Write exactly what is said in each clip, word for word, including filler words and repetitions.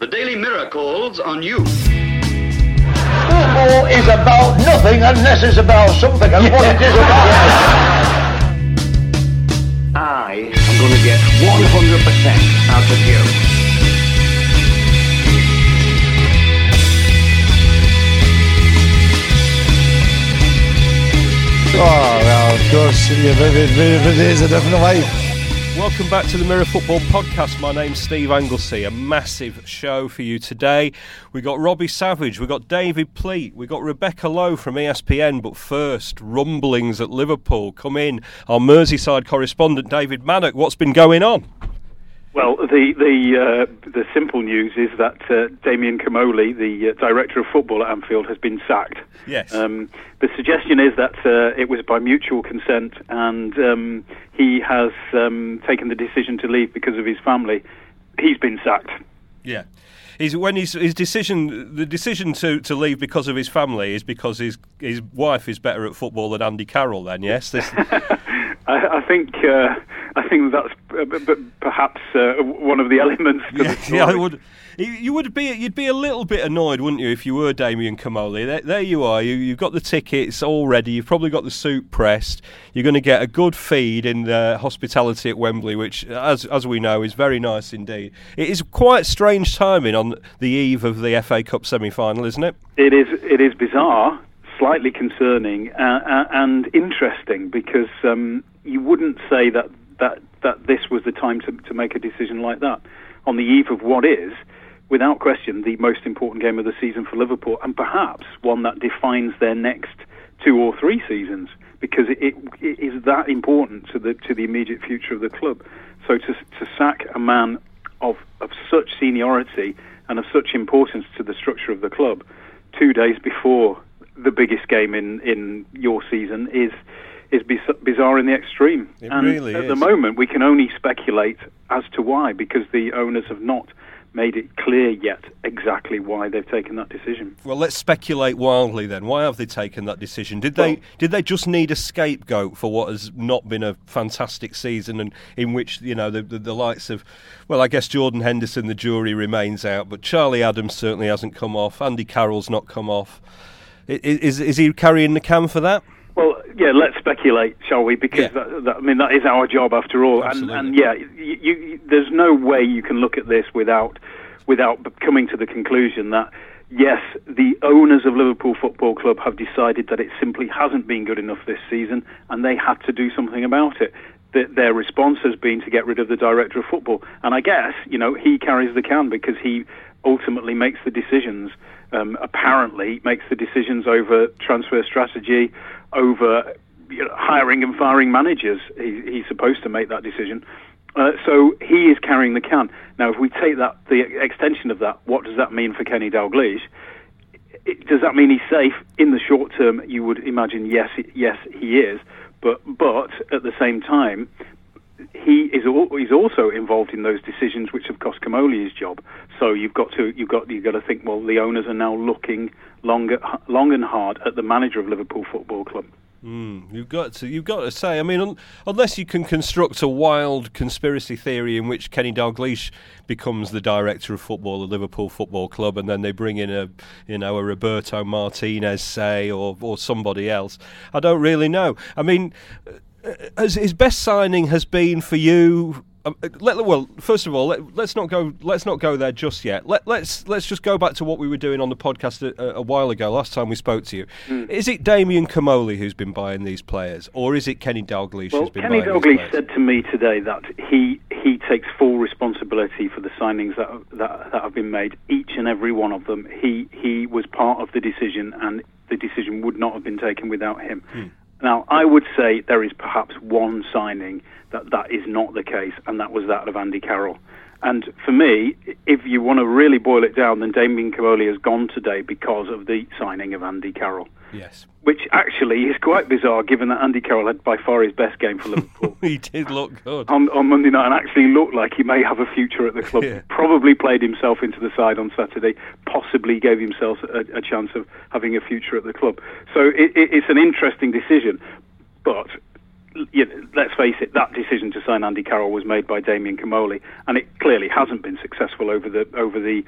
The Daily Mirror calls on you. Football is about nothing unless it's about something, and what it is about. I am going to get one hundred percent out of you. Oh, well, of course, yeah, but it, but it is a different way. Welcome back to the Mirror Football Podcast. My name's Steve Anglesey. A massive show for you today. We got Robbie Savage, we got David Pleat, we got Rebecca Lowe from E S P N. But first, rumblings at Liverpool. Come in, our Merseyside correspondent David Maddock. What's been going on? Well, the the uh, the simple news is that uh, Damien Comolli, the uh, director of football at Anfield, has been sacked. Yes. Um, the suggestion is that uh, it was by mutual consent, and um, he has um, taken the decision to leave because of his family. He's been sacked. Yeah. He's, when his, his decision, the decision to, to leave because of his family is because his his wife is better at football than Andy Carroll. Then, yes. This... I, I think uh, I think that's uh, b- perhaps uh, one of the elements. To yeah, the story. yeah, I would. You would be, you'd be a little bit annoyed, wouldn't you, if you were Damien Comolli? There, there you are. You, you've got the tickets all ready. You've probably got the suit pressed. You're going to get a good feed in the hospitality at Wembley, which, as as we know, is very nice indeed. It is quite strange timing on the eve of the F A Cup semi-final, isn't it? It is. It is bizarre, slightly concerning, uh, uh, and interesting because um, you wouldn't say that, that that this was the time to to make a decision like that on the eve of what is, without question, the most important game of the season for Liverpool, and perhaps one that defines their next two or three seasons, because it, it, it is that important to the to the immediate future of the club. So to to sack a man of of such seniority and of such importance to the structure of the club two days before the biggest game in, in your season is is biz- bizarre in the extreme. It and really at is. the moment, we can only speculate as to why, because the owners have not made it clear yet exactly why they've taken that decision. Well, let's speculate wildly then. Why have they taken that decision? Did they Well, did they just need a scapegoat for what has not been a fantastic season, and in which, you know, the, the, the likes of, well, I guess Jordan Henderson, the jury remains out, but Charlie Adams certainly hasn't come off. Andy Carroll's not come off. I- Is is he carrying the can for that? Well, yeah, let's speculate, shall we? Because Yeah. that, that, I mean, that is our job after all. And, Absolutely. and yeah, you, you, there's no way you can look at this without without coming to the conclusion that yes, the owners of Liverpool Football Club have decided that it simply hasn't been good enough this season, and they had to do something about it. The, their response has been to get rid of the director of football, and I guess, you know, he carries the can because he ultimately makes the decisions. Um, apparently, makes the decisions over transfer strategy, over you know, hiring and firing managers. He, he's supposed to make that decision. Uh, so he is carrying the can. Now, if we take that, the extension of that, what does that mean for Kenny Dalglish? It, does that mean he's safe? In the short term, you would imagine yes, yes, he is. But but at the same time, he is al- he's also involved in those decisions which have cost Comolli his job. So you've got to you've got you've got to think. Well, the owners are now looking long, long and hard at the manager of Liverpool Football Club. Mm, you've got to, you've got to say. I mean, un, unless you can construct a wild conspiracy theory in which Kenny Dalglish becomes the director of football of Liverpool Football Club, and then they bring in a, you know, a Roberto Martinez, say, or or somebody else. I don't really know. I mean, as his best signing has been for you. Um, let, well, first of all, let, let's not go. Let's not go there just yet. Let, let's let's just go back to what we were doing on the podcast a, a while ago. Last time we spoke to you, mm. Is it Damien Comolli who's been buying these players, or is it Kenny Dalglish well, who's been Kenny buying Dalglish these players? said to me today that he he takes full responsibility for the signings that, that that have been made, each and every one of them. He he was part of the decision, and the decision would not have been taken without him. Mm. Now, I would say there is perhaps one signing that that is not the case, and that was that of Andy Carroll. And for me, if you want to really boil it down, then Damien Comolli has gone today because of the signing of Andy Carroll. Yes. Which actually is quite bizarre, given that Andy Carroll had by far his best game for Liverpool. He did look good. On, on Monday night, and actually looked like he may have a future at the club. Yeah. Probably played himself into the side on Saturday, possibly gave himself a, a chance of having a future at the club. So it, it, it's an interesting decision, but you know, let's face it, that decision to sign Andy Carroll was made by Damien Comolli, and it clearly hasn't been successful over the over the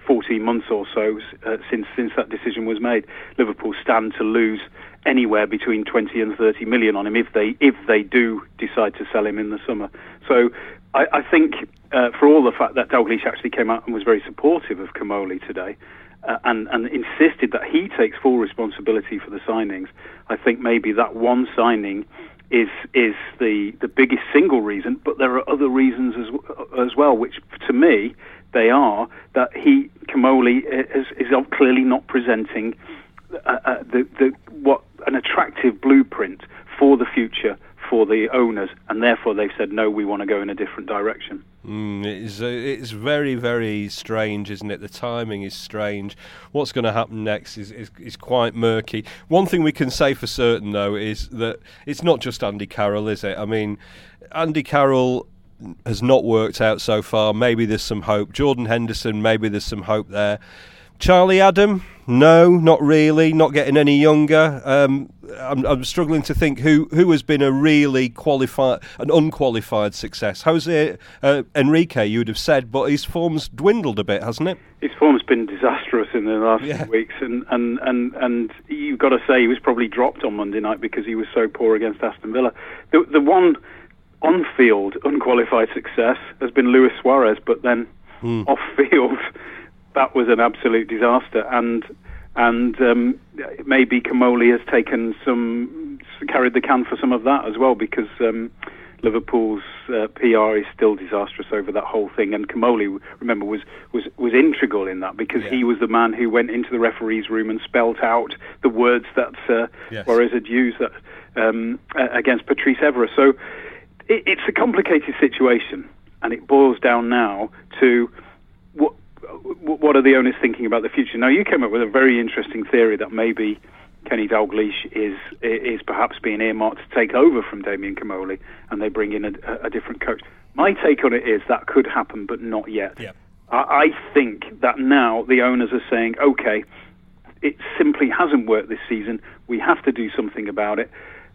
fourteen months or so uh, since since that decision was made, Liverpool stand to lose anywhere between twenty and thirty million on him if they if they do decide to sell him in the summer. So I, I think uh, for all the fact that Dalglish actually came out and was very supportive of Comolli today, uh, and and insisted that he takes full responsibility for the signings, I think maybe that one signing is is the the biggest single reason. But there are other reasons as as well, which to me they are that he Comolli is, is clearly not presenting uh, uh, the the what an attractive blueprint for the future for the owners, and therefore they've said no, we want to go in a different direction. Mm, it is, uh, it's very, very strange, isn't it? The timing is strange. What's going to happen next is, is, is quite murky. One thing we can say for certain, though, is that it's not just Andy Carroll, is it? I mean, Andy Carroll has not worked out so far. Maybe there's some hope. Jordan Henderson, maybe there's some hope there. Charlie Adam, no, not really, not getting any younger. Um, I'm, I'm struggling to think who, who has been a really qualified, an unqualified success. Jose uh, Enrique, you would have said, but his form's dwindled a bit, hasn't it? His form's been disastrous in the last yeah. few weeks, and, and, and, and you've got to say he was probably dropped on Monday night because he was so poor against Aston Villa. The, the one on-field unqualified success has been Luis Suarez, but then mm. off-field... that was an absolute disaster, and and um, maybe Comolli has taken some, carried the can for some of that as well, because um, Liverpool's uh, P R is still disastrous over that whole thing, and Comolli, remember, was was was integral in that, because yeah. he was the man who went into the referee's room and spelt out the words that uh, yes. Suarez had used that, um, against Patrice Evra. So it, it's a complicated situation, and it boils down now to what. What are the owners thinking about the future? Now, you came up with a very interesting theory that maybe Kenny Dalglish is is perhaps being earmarked to take over from Damien Comolli, and they bring in a, a different coach. My take on it is that could happen, but not yet. Yeah. I, I think that now the owners are saying, okay, it simply hasn't worked this season. We have to do something about it.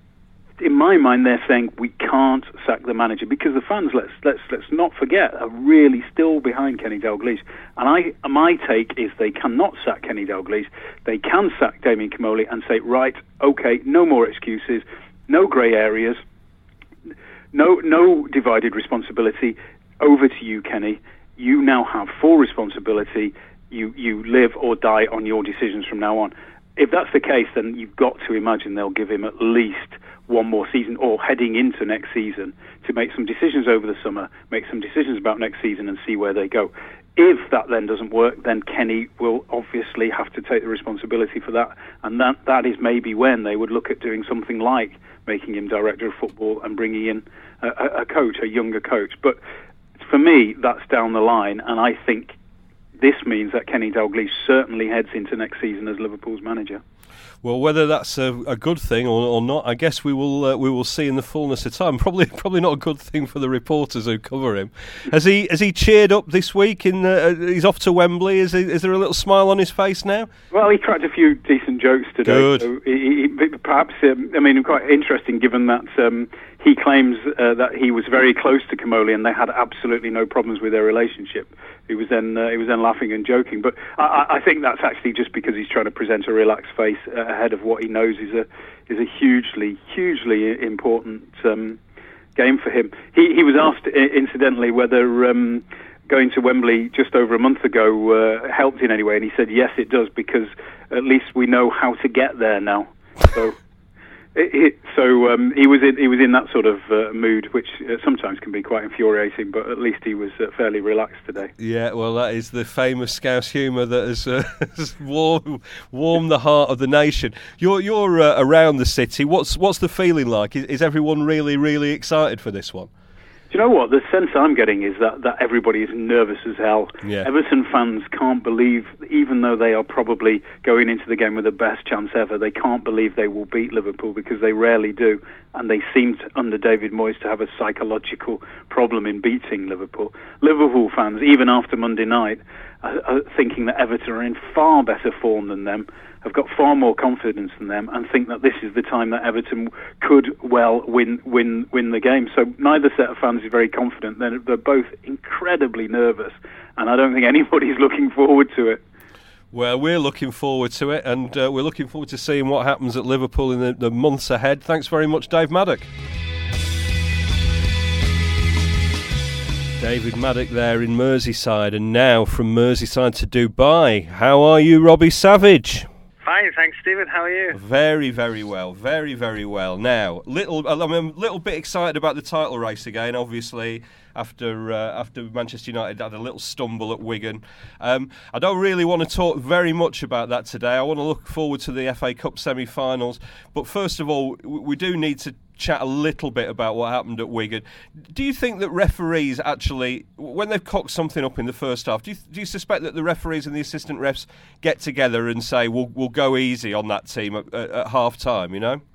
In my mind, they're saying we can't sack the manager, because the fans, let's let's let's not forget, are really still behind Kenny Dalglish. And I, my take is they cannot sack Kenny Dalglish. They can sack Damien Comolli and say, right, okay, no more excuses, no grey areas, no no divided responsibility. Over to you, Kenny. You now have full responsibility. You you live or die on your decisions from now on. If that's the case, then you've got to imagine they'll give him at least one more season, or heading into next season, to make some decisions over the summer, make some decisions about next season and see where they go. If that then doesn't work, then Kenny will obviously have to take the responsibility for that, and that that is maybe when they would look at doing something like making him director of football and bringing in a, a coach, a younger coach. But for me, that's down the line, and I think this means that Kenny Dalglish certainly heads into next season as Liverpool's manager. Well, whether that's a, a good thing or, or not, I guess we will uh, we will see in the fullness of time. Probably probably not a good thing for the reporters who cover him. Has he has he cheered up this week? In uh, he's off to Wembley. Is he, is there a little smile on his face now? Well, he cracked a few decent jokes today. Good. So he, he, perhaps um, I mean, quite interesting given that um, he claims uh, that he was very close to Comolli and they had absolutely no problems with their relationship. He was then uh, he was then laughing and joking, but I, I think that's actually just because he's trying to present a relaxed face uh, ahead of what he knows is a is a hugely hugely important um, game for him. He he was asked, incidentally, whether um, going to Wembley just over a month ago uh, helped in any way, and he said yes, it does, because at least we know how to get there now. So. It, it, so um, he was in he was in that sort of uh, mood, which uh, sometimes can be quite infuriating. But at least he was uh, fairly relaxed today. Yeah, well, that is the famous Scouse humour that has, uh, has warm, warmed the heart of the nation. You're you're uh, around the city. What's what's the feeling like? Is, is everyone really really excited for this one? Do you know what? The sense I'm getting is that, that everybody is nervous as hell. Yeah. Everton fans can't believe, even though they are probably going into the game with the best chance ever, they can't believe they will beat Liverpool, because they rarely do. And they seem, to, under David Moyes, to have a psychological problem in beating Liverpool. Liverpool fans, even after Monday night, are, are thinking that Everton are in far better form than them, have got far more confidence than them, and think that this is the time that Everton could well win win win the game. So neither set of fans is very confident. They're, they're both incredibly nervous, and I don't think anybody's looking forward to it. Well, we're looking forward to it, and uh, we're looking forward to seeing what happens at Liverpool in the, the months ahead. Thanks very much, Dave Maddock. David Maddock there in Merseyside, and now from Merseyside to Dubai. How are you, Robbie Savage? Fine, thanks, Stephen. How are you? Very, very well. Very, very well. Now, little, I'm a little bit excited about the title race again, obviously, after uh, after Manchester United had a little stumble at Wigan. Um, I don't really want to talk very much about that today. I want to look forward to the F A Cup semi-finals. But first of all, we do need to chat a little bit about what happened at Wigan. Do you think that referees actually, when they've cocked something up in the first half, do you, do you suspect that the referees and the assistant refs get together and say, we'll, we'll go easy on that team at, at, at half time, you know?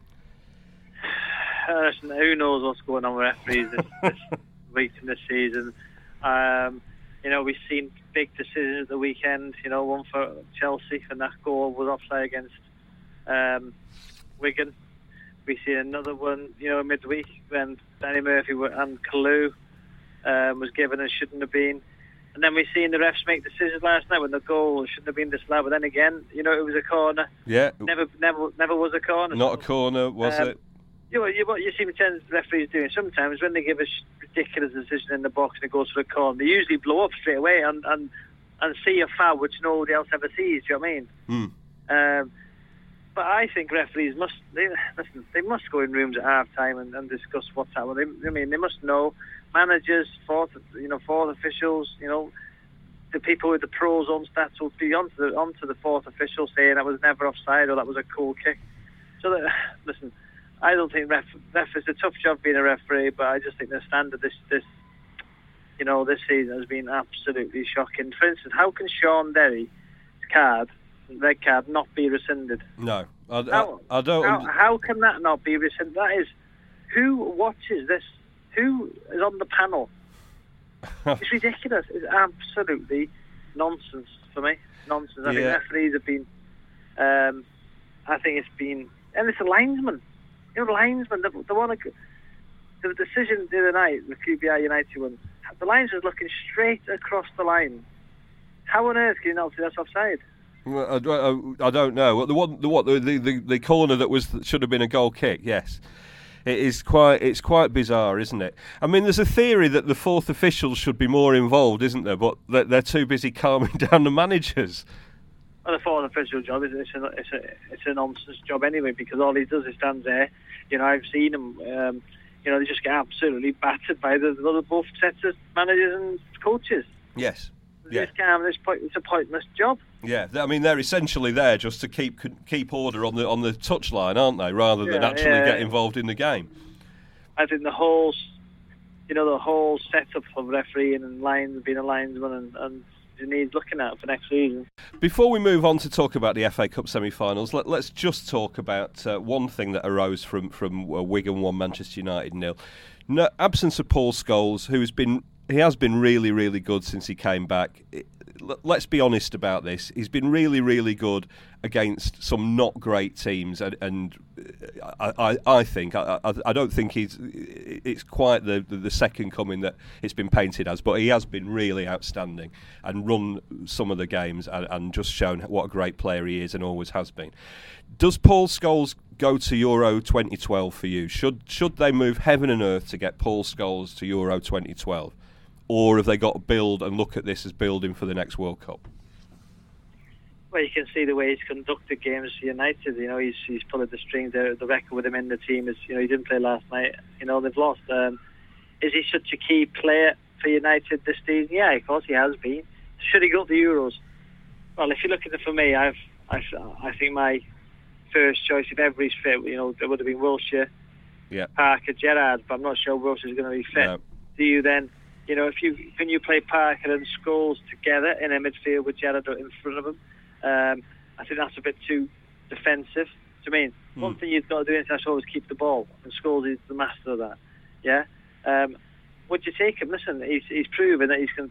Uh, who knows what's going on with referees this, this week in this season. Um, you know, we've seen big decisions at the weekend, you know, one for Chelsea, and that goal was offside against um, Wigan. We see another one, you know, midweek when Danny Murphy and Kalou um, was given and shouldn't have been. And then we seen the refs make decisions last night when the goal shouldn't have been disallowed. But then again, you know, it was a corner. Yeah. Never, never, never was a corner. Not a corner, was um, it? You know, you, what you see the referees doing sometimes when they give a ridiculous decision in the box and it goes for a corner, they usually blow up straight away and and, and see a foul which nobody else ever sees. Do you know what I mean? Mm. Um, But I think referees must they, listen. They must go in rooms at half time and, and discuss what's happening. They, I mean, they must know managers, fourth, you know, fourth officials. You know, the people with the pro zone stats will be onto the onto the fourth official saying that was never offside or that was a cool kick. So that, listen, I don't think ref, ref it's a tough job being a referee, but I just think the standard this this you know this season has been absolutely shocking. For instance, how can Sean Derry's card? Red card not be rescinded? No, I, how, I, I don't. How, how can that not be rescinded? That is, who watches this? Who is on the panel? It's ridiculous. It's absolutely nonsense for me. Nonsense. I yeah. think referees have been. Um, I think it's been, and it's a linesman. You know, linesman. The, the one. The decision the other night, the Q B R United one. The linesman was looking straight across the line. How on earth can you not see that's offside? Well, I, I, I don't know. The one, the what, the, the the corner that was should have been a goal kick. Yes, it is quite. It's quite bizarre, isn't it? I mean, there's a theory that the fourth officials should be more involved, isn't there? But they're, they're too busy calming down the managers. Well, the fourth official job is it's a, it's a it's a nonsense job anyway, because all he does is stands there. You know, I've seen him. Um, you know, they just get absolutely battered by the, the both sets of managers and coaches. Yes. Yeah. Yeah. Calm, it's, point, it's a pointless job. Yeah, I mean they're essentially there just to keep keep order on the on the touchline, aren't they? Rather than yeah, actually yeah. get involved in the game. I think the whole, you know, the whole setup of refereeing and lines, being a linesman, and, and it needs looking at for next season. Before we move on to talk about the F A Cup semi-finals, let, let's just talk about uh, one thing that arose from from uh, Wigan one, Manchester United nil. No, absence of Paul Scholes, who's been. He has been really, really good since he came back. Let's be honest about this. He's been really, really good against some not great teams, and, and I, I, I think I, I don't think he's. It's quite the, the second coming that it's been painted as, but he has been really outstanding and run some of the games and, and just shown what a great player he is and always has been. Does Paul Scholes go to Euro twenty twelve for you? Should should they move heaven and earth to get Paul Scholes to Euro twenty twelve? Or have they got to build and look at this as building for the next World Cup? Well, you can see the way he's conducted games for United. You know, he's he's pulling the strings. The, the record with him in the team is, you know, he didn't play last night. You know, they've lost. Um, is he such a key player for United this season? Yeah, of course he has been. Should he go to the Euros? Well, if you're looking at it for me, I've, I've I think my first choice, if everybody's fit, you know, there would have been Wilshere, yeah. Parker, Gerrard, but I'm not sure Wilshere's going to be fit. No. Do you then? You know, if you can you play Parker and Scholes together in a midfield with Gerrard in front of him, um, I think that's a bit too defensive. Do you mean mm. one thing you've got to do in international is keep the ball, and Scholes is the master of that. Yeah, um, would you take him? Listen, he's he's proven that he's can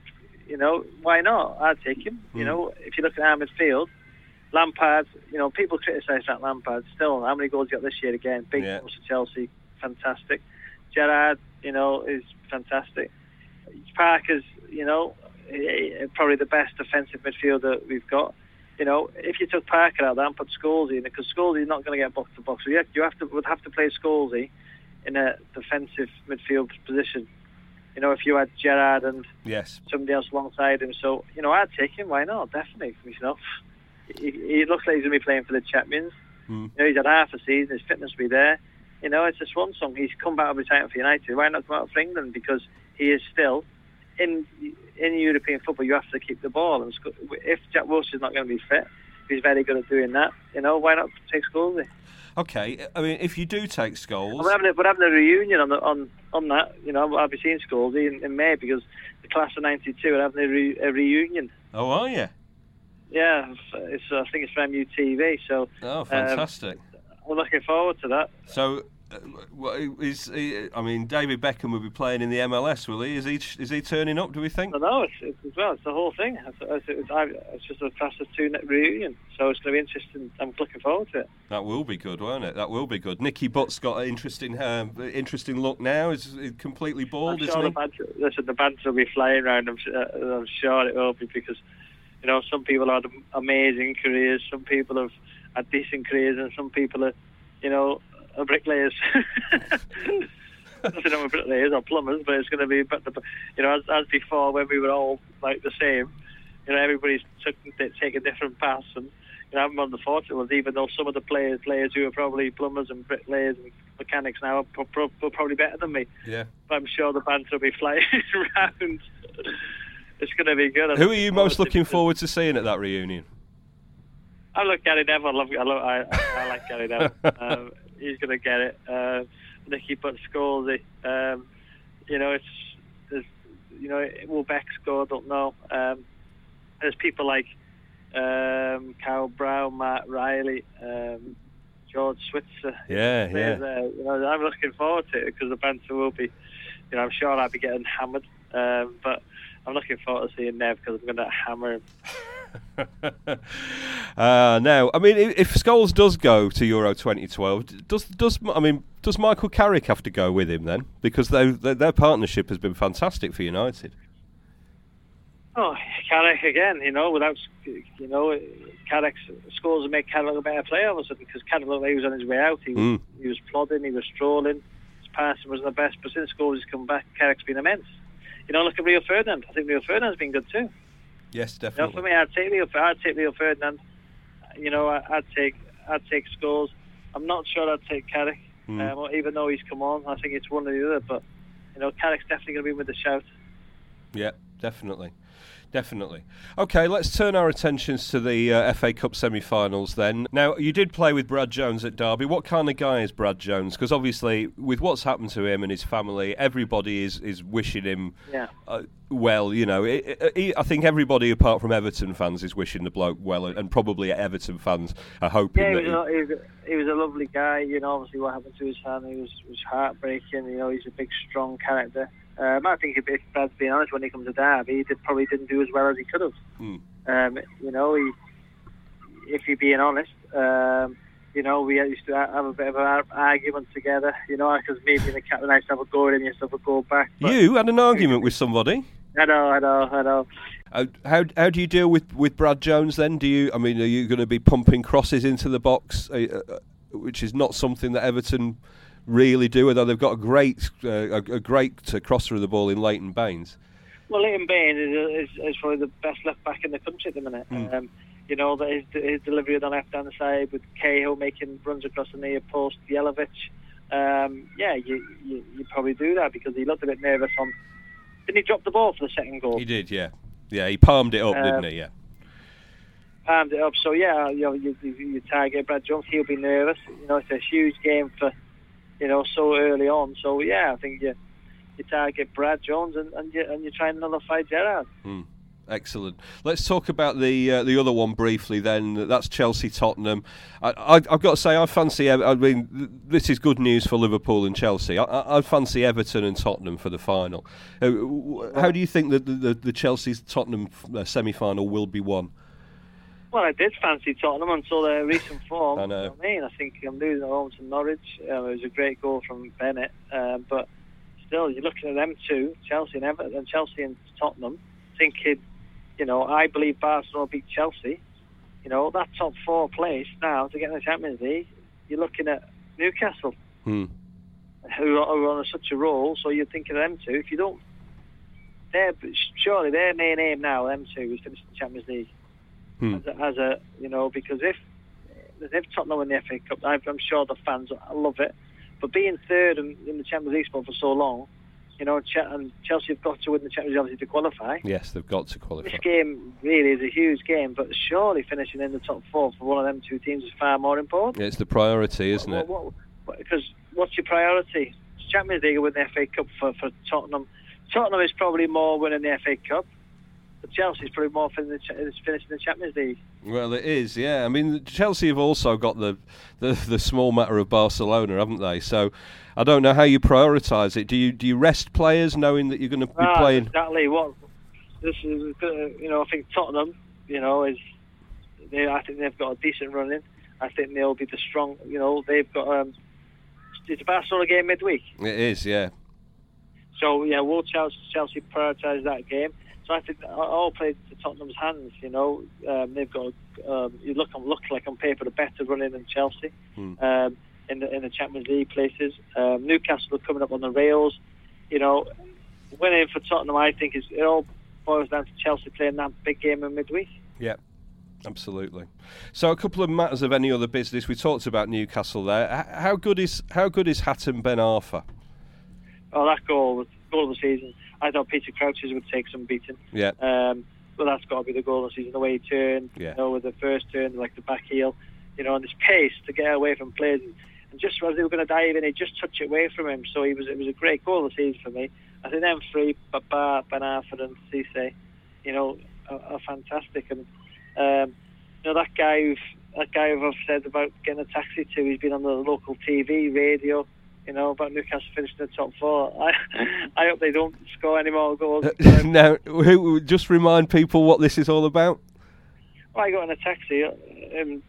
you know, why not? I'd take him. Mm. You know, if you look at our midfield, Lampard, you know, people criticise that Lampard. Still, how many goals he got this year again? Big yeah. goals for Chelsea, fantastic. Gerrard, you know, is fantastic. Parker's, you know, probably the best defensive midfielder we've got. You know, if you took Parker out there and put Scholesy in, because Scholesy is not going to get box to box, so you have, you have to would have to play Scholesy in a defensive midfield position. You know, if you had Gerrard and yes. somebody else alongside him, so you know, I'd take him. Why not? Definitely, you know, he, he looks like he's going to be playing for the champions. Mm. You know, he's had half a season. His fitness will be there. You know, it's a swan song. He's come back of retirement for United. Why not come out for England? Because he is still in in European football. You have to keep the ball, and if Jack Wilshere is not going to be fit, he's very good at doing that. You know, why not take Scholesy? Okay, I mean, if you do take Scholes, we're having a, we're having a reunion on the, on on that. You know, I'll be seeing Scholesy in, in May because the class of ninety-two are having a, re, a reunion. Oh, are you? Yeah, it's I think it's for M U T V. So oh, fantastic! Um, we're looking forward to that. So. Uh, is he, I mean, David Beckham will be playing in the M L S, will he? Is he is he turning up? Do we think? No, no, it's, it's as well. It's the whole thing. It's, it's, it's, it's just a class of two reunion, so it's going to be interesting. I'm looking forward to it. That will be good, won't it? That will be good. Nicky Butt's got an interesting, uh, interesting look now. Is completely bald, I'm isn't sure he? The banter, listen, the banter will be flying around. I'm, uh, I'm sure it will be because you know some people have had amazing careers, some people have had decent careers, and some people are, you know. Are bricklayers. Nothing wrong with bricklayers or plumbers, but it's going to be, but the, you know, as, as before when we were all like the same, you know, everybody's took taking different paths, and you know, I'm on the fortunate ones. Even though some of the players, players who are probably plumbers and bricklayers and mechanics now are, pro- pro- are probably better than me. Yeah, but I'm sure the banter will be flying around. It's going to be good. Who are you most looking forward to seeing at that reunion? I love Gary Neville. I love. I, love, I, I like Gary Neville. um, he's going to get it. Uh, Nicky Butt, Scholesy. Um, you know, it's there's, you know, will Beck score? I don't know. Um, there's people like um, Carl Brown, Matt Riley, um, George Switzer. Yeah, yeah. Uh, you know, I'm looking forward to it because the banter will be. You know, I'm sure I'll be getting hammered, um, but I'm looking forward to seeing Nev because I'm going to hammer him. uh, now, I mean, if, if Scholes does go to Euro twenty twelve, does does I mean does Michael Carrick have to go with him then? Because they, they, their partnership has been fantastic for United. Oh, Carrick again, you know, without you know, Carrick's Scholes would make Carrick a better player all of a sudden because Carrick looked like he was on his way out. He was, mm. he was plodding, he was strolling, his passing wasn't the best. But since Scholes has come back, Carrick's been immense. You know, look at Rio Ferdinand. I think Rio Ferdinand's been good too. Yes, definitely. You know, for me, I'd take Leo. I'd take Leo Ferdinand. You know, I, I'd take. I'd take Scholes. I'm not sure I'd take Carrick, mm. um, even though he's come on. I think it's one or the other. But you know, Carrick's definitely going to be with the shout. Yeah, definitely. Definitely. Okay, let's turn our attentions to the uh, F A Cup semi-finals then. Now, you did play with Brad Jones at Derby. What kind of guy is Brad Jones? Because obviously, with what's happened to him and his family, everybody is, is wishing him yeah. uh, well. You know, it, it, it, I think everybody apart from Everton fans is wishing the bloke well, and probably Everton fans are hoping yeah, that... He was, he, he, was a, he was a lovely guy. You know, obviously what happened to his family was, was heartbreaking. You know, he's a big, strong character. Um, I think, if Brad's being honest, when he comes to Derby, he did, probably didn't do as well as he could have. Mm. Um, you know, he, if you're being honest, um, you know, we used to have a bit of an argument together, you know, because maybe in the captain I used to have a go at him, you used to have a go back. You had an argument with somebody? I know, I know, I know. Uh, how how do you deal with, with Brad Jones then? Do you, I mean, are you going to be pumping crosses into the box, uh, uh, which is not something that Everton really do, although they've got a great uh, a, a great uh, crosser of the ball in Leighton Baines? Well, Leighton Baines is, is, is probably the best left back in the country at the minute. Mm. Um, you know, that his, his delivery on the left hand side with Cahill making runs across the near post, Jelavic. Um, yeah, you, you you probably do that because he looked a bit nervous on. Didn't he drop the ball for the second goal? He did, yeah. Yeah, he palmed it up, um, didn't he? Yeah. Palmed it up. So yeah, you know, you, you, you target Brad Jones, he'll be nervous. You know, it's a huge game for. You know, so early on. So yeah, I think you you target Brad Jones and, and you and you try and nullify Gerrard. Mm. excellent. Let's talk about the uh, the other one briefly then. That's Chelsea-Tottenham. I, I, I've got to say, I fancy... I mean, this is good news for Liverpool and Chelsea. I, I, I fancy Everton and Tottenham for the final. Uh, how do you think that the, the, the Chelsea-Tottenham uh, semi-final will be won? Well, I did fancy Tottenham until their recent form. I know. You know what I mean, I think I'm losing at home to Norwich. Um, it was a great goal from Bennett, um, but still, you're looking at them two, Chelsea and Everton, and Chelsea and Tottenham, thinking, you know, I believe Barcelona beat Chelsea. You know, that top four place now to get in the Champions League, you're looking at Newcastle, hmm. who are, who are on such a roll. So you're thinking of them two. If you don't, they're surely their main aim now, them two, is finish the Champions League. Hmm. As, a, as a, you know, because if if Tottenham win the F A Cup, I'm sure the fans love it. But being third in, in the Champions League spot for so long, you know, and Chelsea have got to win the Champions League obviously to qualify. Yes, they've got to qualify. This game really is a huge game, but surely finishing in the top four for one of them two teams is far more important. Yeah, it's the priority, isn't what, it? What, what, because what's your priority? Champions League or win the F A Cup for, for Tottenham. Tottenham is probably more winning the F A Cup. But Chelsea's probably more finishing the Champions League. Well, it is, yeah. I mean, Chelsea have also got the, the the small matter of Barcelona, haven't they? So, I don't know how you prioritise it. Do you do you rest players knowing that you're going to be ah, playing? Exactly. What this is, you know, I think Tottenham, you know, is they, I think they've got a decent run in. I think they'll be the strong. You know, they've got. Um, it's a Barcelona game midweek. It is, yeah. So yeah, will Chelsea, Chelsea prioritise that game? So I think all played to Tottenham's hands. You know, um, they've got. Um, you look and look like on paper a better running than Chelsea hmm. um, in the in the Champions League places. Um, Newcastle are coming up on the rails. You know, winning for Tottenham, I think, is it all boils down to Chelsea playing that big game in midweek. Yeah. Absolutely. So a couple of matters of any other business. We talked about Newcastle there. How good is how good is Hatem Ben Arfa? Oh, that goal was goal of the season. I thought Peter Crouches would take some beating. Yeah. Um, but that's got to be the goal of the season. The way he turned, yeah. you know, with the first turn, like the back heel, you know, and this pace to get away from players. And just as they were going to dive in, he just touched it away from him. So he was it was a great goal of the season for me. I think them three, Baba, Ben Arfa and Cisse, you know, are, are fantastic. And um, you know, that guy who've, that guy who I've said about getting a taxi to, he's been on the local T V, radio, you know, about Newcastle finishing the top four. I, I hope they don't score any more goals. Now, who, just remind people what this is all about. Well, I got in a taxi in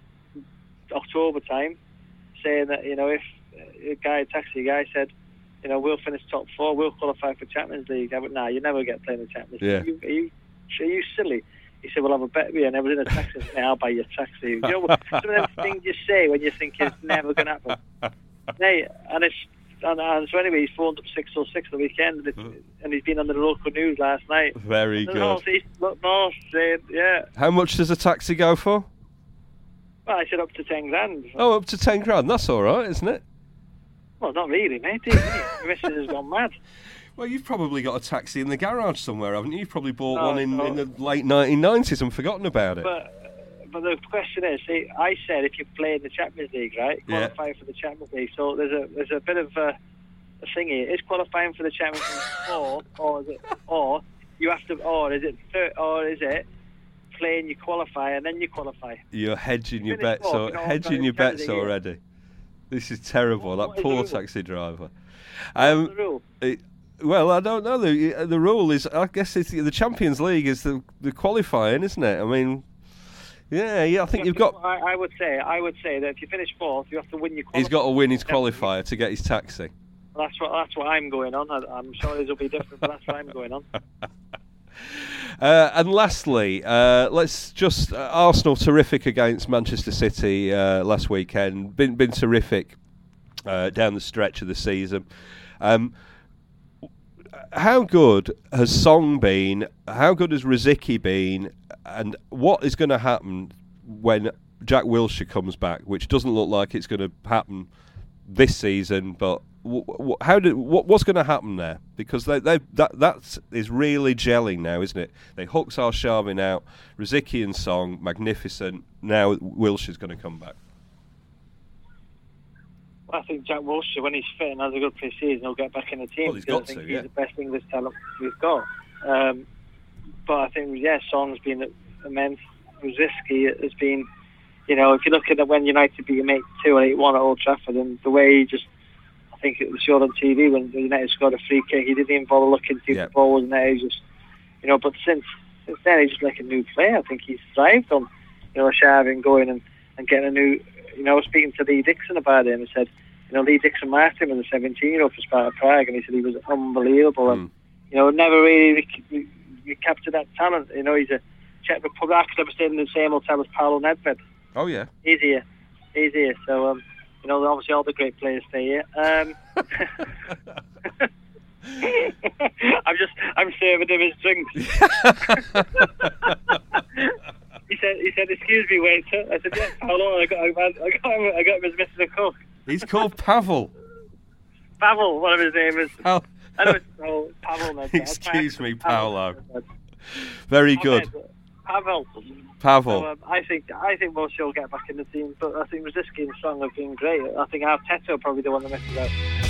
October time, saying that, you know, if a guy, a taxi guy said, you know, we'll finish top four, we'll qualify for Champions League. I went, nah, you never get playing the Champions League. Yeah. Are you, are you, are you silly? He said, we'll have a bet with you. And I was in a taxi. I said, I'll buy you a taxi. You know, some of them things you say when you think it's never going to happen. Hey, and it's and, and so anyway, he's phoned up six oh six the weekend, and, and he's been on the local news last night. Very good. North East, North, saying, yeah. How much does a taxi go for? Well, I said up to ten grand. Oh, up to ten grand. That's all right, isn't it? Well, not really, mate. The missus has gone mad. Well, you've probably got a taxi in the garage somewhere, haven't you? You've probably bought no, one in, no. in the late nineteen nineties and forgotten about it. But but the question is, see, I said if you play in the Champions League, right, qualify yeah. for the Champions League. So there's a there's a bit of a, a thing here. Is qualifying for the Champions League or or is it or you have to or is it thir- or is it playing you qualify and then you qualify? You're hedging your Finish bets, fourth, or, you know, hedging your bets already. This is terrible. What, that what poor is the taxi driver. Um, What's the rule? It, well, I don't know. The the rule is, I guess, it's the Champions League is the the qualifying, isn't it? I mean, yeah, yeah. I think you you've to, got. I, I would say, I would say that if you finish fourth, you have to win your. He's got to win his qualifier to get his taxi. That's what that's what I'm going on. I, I'm sure his will be different, but that's what I'm going on. Uh, and lastly, uh, let's just uh, Arsenal terrific against Manchester City uh, last weekend. Been been terrific uh, down the stretch of the season. Um, how good has Song been? How good has Rosicky been? And what is going to happen when Jack Wilshere comes back? Which doesn't look like it's going to happen this season, but. How did what, what's going to happen there? Because they, they that that is really gelling now, isn't it? They hooked Arshavin out, Rosicky and Song, magnificent. Now Wilshere's going to come back. Well, I think Jack Wilshere, when he's fit and has a good pre-season, he'll get back in the team. Well, he's got I think to, he's yeah. the best English talent we've got. Um, but I think, yeah, Son's been immense. Rosicky has been, you know, if you look at it when United beat him eight two or eight one at Old Trafford, and the way he just, I think it was showed on T V when United scored a free kick, he didn't even bother looking to yep. the forward, and there he just, you know, but since since then he's just like a new player. I think he's thrived on, you know, Shavin going and, and getting a new, you know, I was speaking to Lee Dixon about him and said, you know, Lee Dixon marked him as a seventeen-year-old for Sparta Prague, and he said he was unbelievable, mm. and, you know, never really re- re- captured that talent. You know, he's a Czech Republic. I could ever stayed in the same hotel as Paolo Nedved. Oh, yeah. He's here. He's here. So, um, you know, obviously all the great players stay here. Um, I'm just, I'm serving him his drinks. he said, he said, excuse me, waiter. I said, yes, Paolo. I got, I got, I got him, I got him as Mister Cook. He's called Pavel. Pavel, whatever his name is. Oh. I know it's oh, Pavel. Nedved. Excuse me, Paolo. Very good. Pavel. Pavel. So, um, I think I think most will get back in the team, but I think Rosicky and Song have been great. I think Arteta will probably the one that messes out.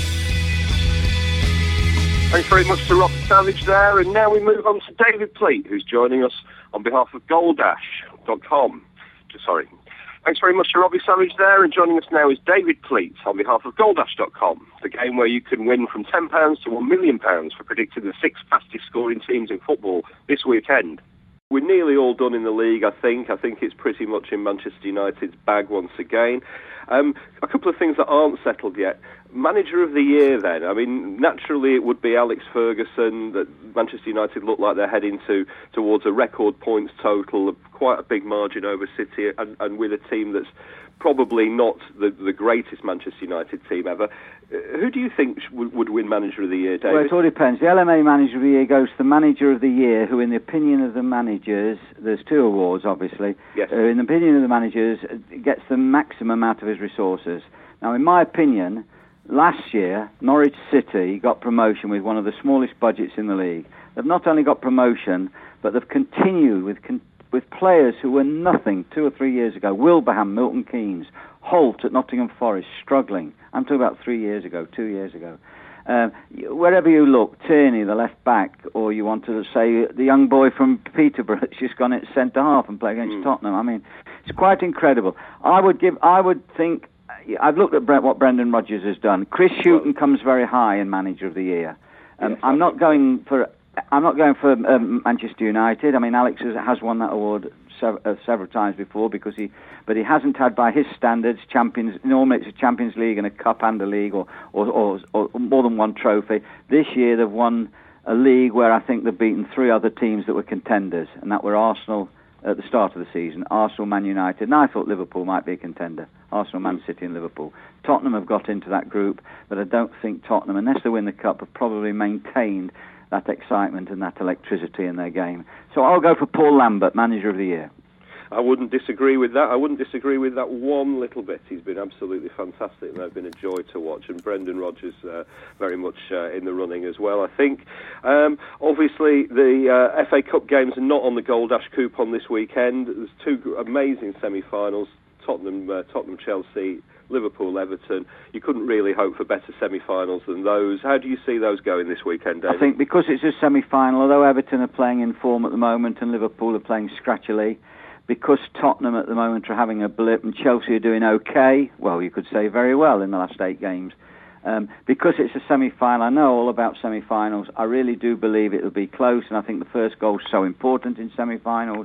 Thanks very much to Rob Savage there, and now we move on to David Pleat, who's joining us on behalf of goal dash dot com. Sorry. Thanks very much to Robbie Savage there, and joining us now is David Pleat on behalf of goal dash dot com, the game where you can win from ten pounds to one million pounds for predicting the six fastest scoring teams in football this weekend. We're nearly all done in the league, I think. I think it's pretty much in Manchester United's bag once again. Um, a couple of things that aren't settled yet. Manager of the year, then. I mean, naturally it would be Alex Ferguson. That Manchester United look like they're heading to towards a record points total of quite a big margin over City, and, and with a team that's probably not the, the greatest Manchester United team ever. Uh, who do you think would, would win Manager of the Year, David? Well, it all depends. The L M A Manager of the Year goes to the Manager of the Year, who, in the opinion of the managers, there's two awards, obviously. Yes. Uh, in the opinion of the managers, gets the maximum out of his resources. Now, in my opinion, last year, Norwich City got promotion with one of the smallest budgets in the league. They've not only got promotion, but they've continued with con- with players who were nothing two or three years ago. Wilbraham, Milton Keynes, Holt at Nottingham Forest, struggling. I'm talking about three years ago, two years ago. Um, wherever you look, Tierney, the left back, or you want to say the young boy from Peterborough that's just gone at centre half and play against mm. Tottenham. I mean, it's quite incredible. I would give, I would think, I've looked at Brent, what Brendan Rodgers has done. Chris Hughton comes very high in Manager of the Year. Um, yes, I'm not going for. I'm not going for um, Manchester United. I mean, Alex has, has won that award sev- uh, several times before, because he, but he hasn't had, by his standards, champions. Normally, it's a Champions League and a Cup and a league, or, or, or, or more than one trophy. This year, they've won a league where I think they've beaten three other teams that were contenders, and that were Arsenal at the start of the season, Arsenal, Man United, and I thought Liverpool might be a contender. Arsenal, Man City, and Liverpool. Tottenham have got into that group, but I don't think Tottenham, unless they win the Cup, have probably maintained that excitement and that electricity in their game. So I'll go for Paul Lambert, Manager of the Year. I wouldn't disagree with that. I wouldn't disagree with that one little bit. He's been absolutely fantastic, and they've been a joy to watch. And Brendan Rodgers uh, very much uh, in the running as well, I think. Um, obviously, the uh, F A Cup games are not on the Goal Dash coupon this weekend. There's two amazing semi-finals, Tottenham, uh, Tottenham, Chelsea, Liverpool, Everton. You couldn't really hope for better semi-finals than those. How do you see those going this weekend, David? I think because it's a semi-final, although Everton are playing in form at the moment and Liverpool are playing scratchily, because Tottenham at the moment are having a blip and Chelsea are doing okay, well, you could say very well in the last eight games. Um, because it's a semi-final, I know all about semi-finals. I really do believe it will be close, and I think the first goal is so important in semi-finals.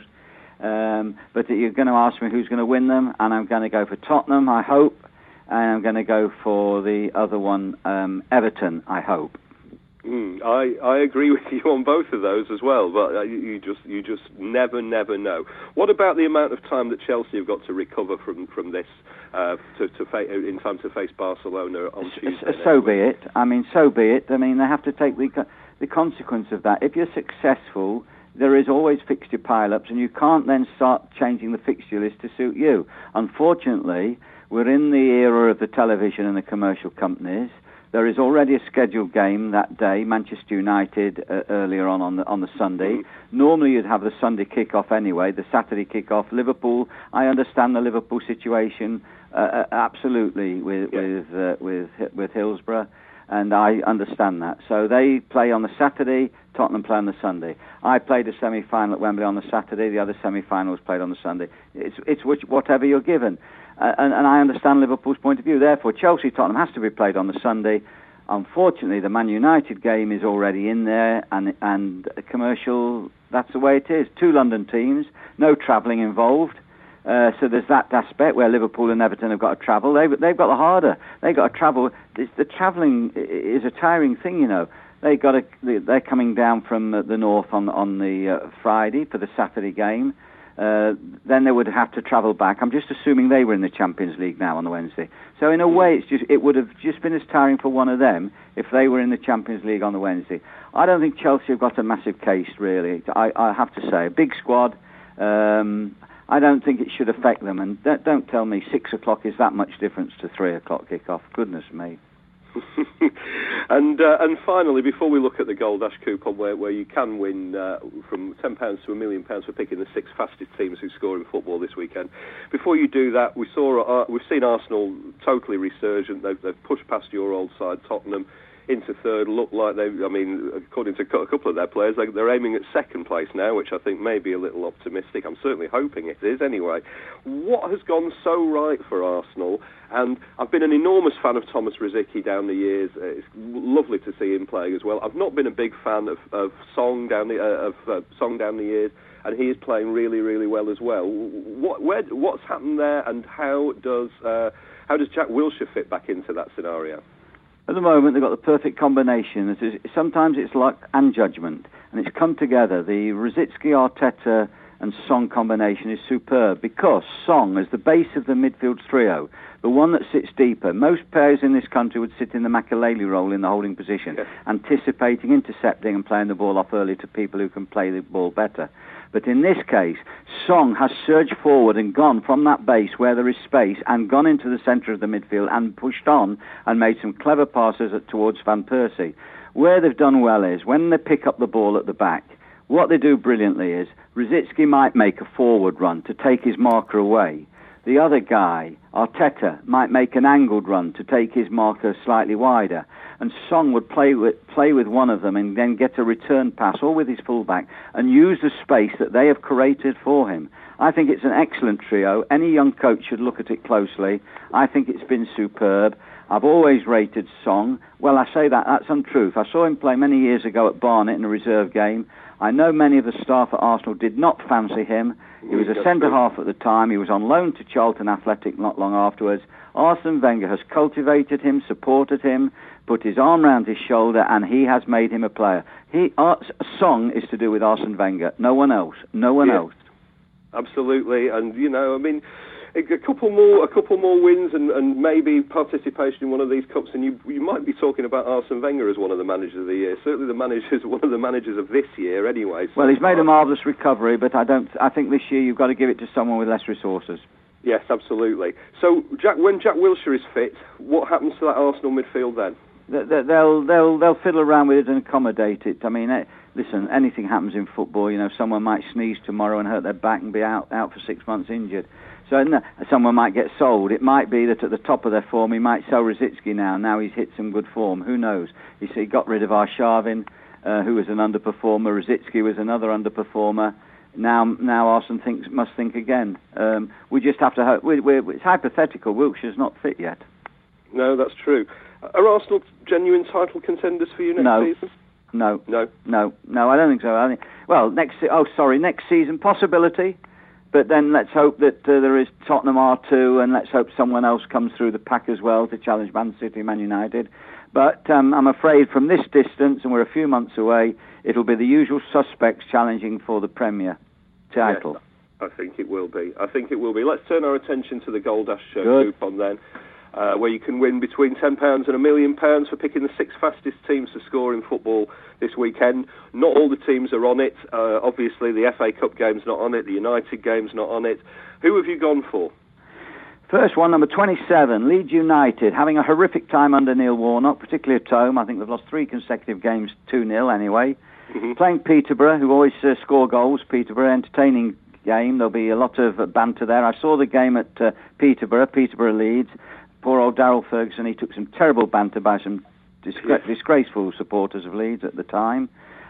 Um, but you're going to ask me who's going to win them, and I'm going to go for Tottenham, I hope. And I'm going to go for the other one, um, Everton, I hope. Mm, I, I agree with you on both of those as well, but uh, you, you just you just never, never know. What about the amount of time that Chelsea have got to recover from, from this uh, to, to fa- in time to face Barcelona on Tuesday? So, so be it. I mean, so be it. I mean, they have to take the, the consequence of that. If you're successful, there is always fixture pile-ups, and you can't then start changing the fixture list to suit you. Unfortunately, we're in the era of the television and the commercial companies. There is already a scheduled game that day, Manchester United uh, earlier on on the, on the Sunday. Mm-hmm. Normally you'd have the Sunday kick-off anyway, the Saturday kick-off. Liverpool, I understand the Liverpool situation uh, uh, absolutely with yeah. with, uh, with with Hillsborough, and I understand that. So they play on the Saturday. Tottenham play on the Sunday. I played a semi-final at Wembley on the Saturday. The other semi-final was played on the Sunday. It's it's which, whatever you're given. Uh, and, and I understand Liverpool's point of view. Therefore, Chelsea-Tottenham has to be played on the Sunday. Unfortunately, the Man United game is already in there, and and a commercial, that's the way it is. Two London teams, no travelling involved. Uh, so there's that aspect where Liverpool and Everton have got to travel. They've, they've got the harder. They've got to travel. It's, the travelling is a tiring thing, you know. They got to, they're coming down from the north on, on the uh, Friday for the Saturday game. Uh, then they would have to travel back. I'm just assuming they were in the Champions League now on the Wednesday. So in a way, it's just it would have just been as tiring for one of them if they were in the Champions League on the Wednesday. I don't think Chelsea have got a massive case, really. I, I have to say, a big squad. Um, I don't think it should affect them. And don't, don't tell me six o'clock is that much difference to three o'clock kickoff. Goodness me. and uh, and finally, before we look at the Gold Dash coupon, where, where you can win uh, from ten pounds to a million pounds for picking the six fastest teams who score in football this weekend. Before you do that, we saw uh, we've seen Arsenal totally resurgent. They've, they've pushed past your old side, Tottenham, into third. Look like they, I mean, according to a couple of their players, they, they're aiming at second place now, which I think may be a little optimistic. I'm certainly hoping it is anyway. What has gone so right for Arsenal? And I've been an enormous fan of Thomas Rosicky down the years. It's lovely to see him play as well. I've not been a big fan of, of Song down the uh, of uh, Song down the years, and he is playing really, really well as well. What, where, what's happened there, and how does uh, how does Jack Wilshere fit back into that scenario? At the moment, they've got the perfect combination. Sometimes it's luck and judgment, and it's come together. The Rosicky, Arteta and Song combination is superb because Song is the base of the midfield trio, the one that sits deeper. Most players in this country would sit in the Makelele role in the holding position, yes, anticipating, intercepting and playing the ball off early to people who can play the ball better. But in this case, Song has surged forward and gone from that base where there is space and gone into the centre of the midfield and pushed on and made some clever passes towards Van Persie. Where they've done well is when they pick up the ball at the back, what they do brilliantly is Rosicky might make a forward run to take his marker away. The other guy, Arteta, might make an angled run to take his marker slightly wider. And Song would play with, play with one of them and then get a return pass, or with his fullback, and use the space that they have created for him. I think it's an excellent trio. Any young coach should look at it closely. I think it's been superb. I've always rated Song. Well, I say that, that's untruth. I saw him play many years ago at Barnet in a reserve game. I know many of the staff at Arsenal did not fancy him. He was a centre-half at the time. He was on loan to Charlton Athletic not long afterwards. Arsene Wenger has cultivated him, supported him, put his arm round his shoulder, and he has made him a player. He, uh, Song is to do with Arsene Wenger. No one else. No one yeah, else. Absolutely. And, you know, I mean, a couple more, a couple more wins, and, and maybe participation in one of these cups, and you you might be talking about Arsene Wenger as one of the managers of the year. Certainly, the managers, one of the managers of this year, anyway. So well, he's made a marvellous recovery, but I don't. I think this year you've got to give it to someone with less resources. Yes, absolutely. So, Jack, when Jack Wilshere is fit, what happens to that Arsenal midfield then? They'll they'll they'll fiddle around with it and accommodate it. I mean, listen, anything happens in football. You know, someone might sneeze tomorrow and hurt their back and be out out for six months injured. So no, someone might get sold. It might be that at the top of their form, he might sell Rosicky now. Now he's hit some good form. Who knows? You see, he got rid of Arshavin, uh, who was an underperformer. Rosicky was another underperformer. Now, now Arsene thinks must think again. Um, we just have to hope. We're, we're, it's hypothetical. Wilshere's not fit yet. No, that's true. Are Arsenal genuine title contenders for you next no. season? No, no, no, no. I don't think so. I think well, next. Se- oh, sorry, next season possibility. But then let's hope that uh, there is Tottenham R two, and let's hope someone else comes through the pack as well to challenge Man City, Man United. But um, I'm afraid from this distance, and we're a few months away, it'll be the usual suspects challenging for the Premier title. Yes, I think it will be. I think it will be. Let's turn our attention to the Gold Dash uh, coupon then, uh, where you can win between ten pounds and a million pounds for picking the six fastest teams to score in football this weekend. Not all the teams are on it. Uh, obviously, the F A Cup game's not on it. The United game's not on it. Who have you gone for? First one, number twenty-seven, Leeds United, having a horrific time under Neil Warnock, particularly at home. I think they've lost three consecutive games, two nil anyway. Mm-hmm. Playing Peterborough, who always uh, score goals. Peterborough, entertaining game. There'll be a lot of uh, banter there. I saw the game at uh, Peterborough, Peterborough Leeds. Poor old Darryl Ferguson, he took some terrible banter by some disgra- disgraceful supporters of Leeds at the time.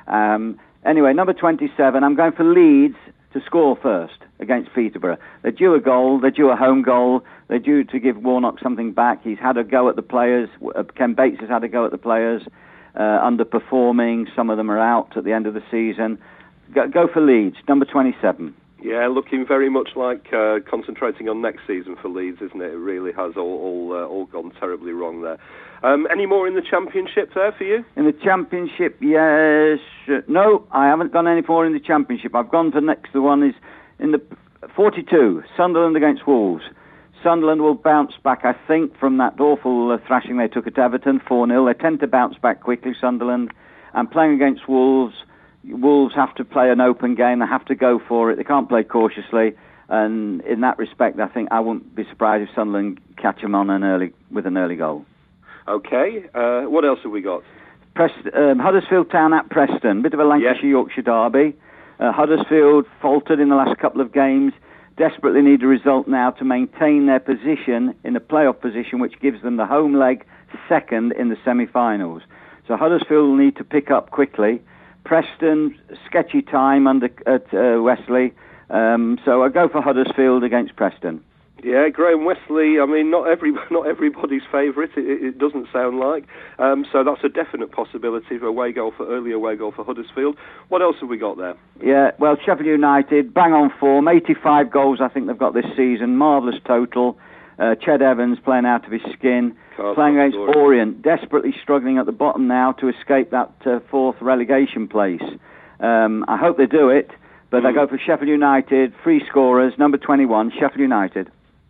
Um, anyway, number twenty-seven, I'm going for Leeds to score first against Peterborough. They're due a goal, they're due a home goal, they're due to give Warnock something back. He's had a go at the players, Ken Bates has had a go at the players, uh, underperforming, some of them are out at the end of the season. Go, go for Leeds, number twenty-seven. Yeah, looking very much like uh, concentrating on next season for Leeds, isn't it? It really has all all, uh, all gone terribly wrong there. Um, any more in the Championship there for you? In the Championship, yes. No, I haven't gone any more in the Championship. I've gone for next. The one is in the forty-two, Sunderland against Wolves. Sunderland will bounce back, I think, from that awful uh, thrashing they took at Everton, four nil. They tend to bounce back quickly, Sunderland. And playing against Wolves, Wolves have to play an open game. They have to go for it. They can't play cautiously. And in that respect, I think I wouldn't be surprised if Sunderland catch them on an early with an early goal. Okay. Uh, what else have we got? Prest- um, Huddersfield Town at Preston. Bit of a Lancashire-Yorkshire derby. Uh, Huddersfield faltered in the last couple of games. Desperately need a result now to maintain their position in the playoff position, which gives them the home leg second in the semi-finals. So Huddersfield will need to pick up quickly. Preston, sketchy time under at uh, Wesley. Um, so I go for Huddersfield against Preston. Yeah, Graham Wesley, I mean, not every not everybody's favourite, it, it doesn't sound like. Um, so that's a definite possibility for away goal for early away goal for Huddersfield. What else have we got there? Yeah, well, Sheffield United, bang on form, eighty-five goals I think they've got this season, marvellous total. Uh, Ched Evans playing out of his skin, Carl's playing against Orient. Orient, desperately struggling at the bottom now to escape that uh, fourth relegation place. Um, I hope they do it, but mm. I go for Sheffield United, free scorers, number twenty-one, Sheffield United.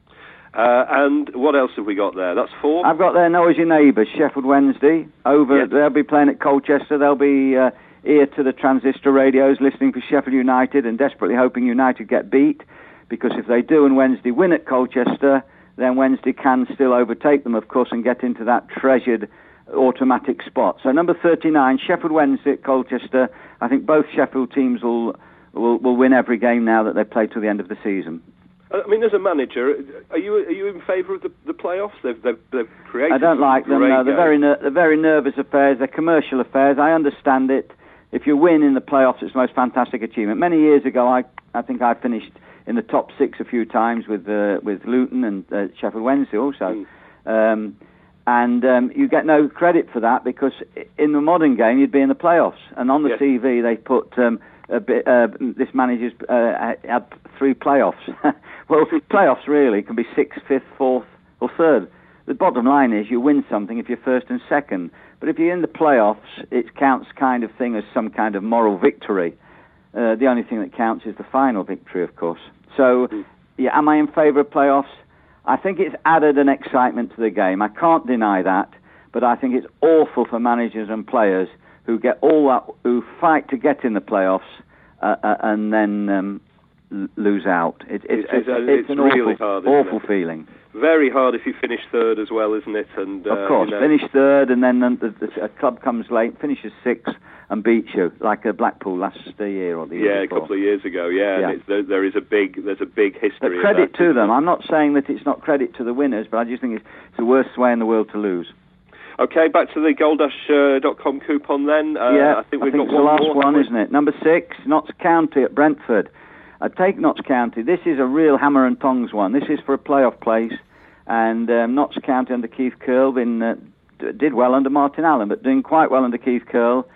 Uh, and what else have we got there? That's four. I've got their noisy neighbours, Sheffield Wednesday. Over, yes. They'll be playing at Colchester. They'll be uh, ear to the transistor radios, listening for Sheffield United and desperately hoping United get beat. Because if they do and Wednesday win at Colchester, then Wednesday can still overtake them, of course, and get into that treasured automatic spot. So number thirty-nine, Sheffield Wednesday at Colchester. I think both Sheffield teams will will, will win every game now that they play till the end of the season. I mean, as a manager, are you are you in favour of the, the playoffs? They've, they've, they've created. I don't like them. No, they're very ner- they're very nervous affairs. They're commercial affairs. I understand it. If you win in the playoffs, it's the most fantastic achievement. Many years ago, I I think I finished in the top six a few times with uh, with Luton and uh, Sheffield Wednesday also, mm. um, and um, you get no credit for that because in the modern game you'd be in the playoffs, and on the yes. T V they put. Um, A bit, uh, this manager's uh, had three playoffs. Well, playoffs really can be sixth, fifth, fourth, or third. The bottom line is you win something if you're first and second. But if you're in the playoffs, it counts kind of thing as some kind of moral victory. Uh, the only thing that counts is the final victory, of course. So, yeah, am I in favour of playoffs? I think it's added an excitement to the game. I can't deny that. But I think it's awful for managers and players who get all that, who fight to get in the playoffs uh, uh, and then um, l- lose out. It, it, it's, it's, it's, it's an really awful, hard, awful it? feeling. Very hard if you finish third as well, isn't it? And uh, of course, you know. finish third, and then the, the, a club comes late, finishes sixth, and beats you, like a Blackpool last year or the year yeah, before. a couple of years ago. Yeah, yeah. And it's, there, there is a big, there's a big history. But credit of that, to them. I'm not saying that it's not credit to the winners, but I just think it's, it's the worst way in the world to lose. Okay, back to the gold dash dot com coupon then. Uh, yeah, I think we've I think got it's one the last more, one, isn't it? Number six, Notts County at Brentford. I take Notts County. This is a real hammer and tongs one. This is for a playoff place, and um, Notts County under Keith Curle been, uh, d- did well under Martin Allen, but doing quite well under Keith Curle.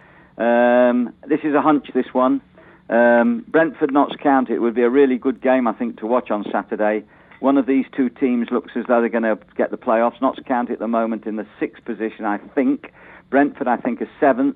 Um, this is a hunch, this one. Um, Brentford Notts County. It would be a really good game, I think, to watch on Saturday. One of these two teams looks as though they're going to get the playoffs. Notts County at the moment in the sixth position, I think. Brentford, I think, is seventh.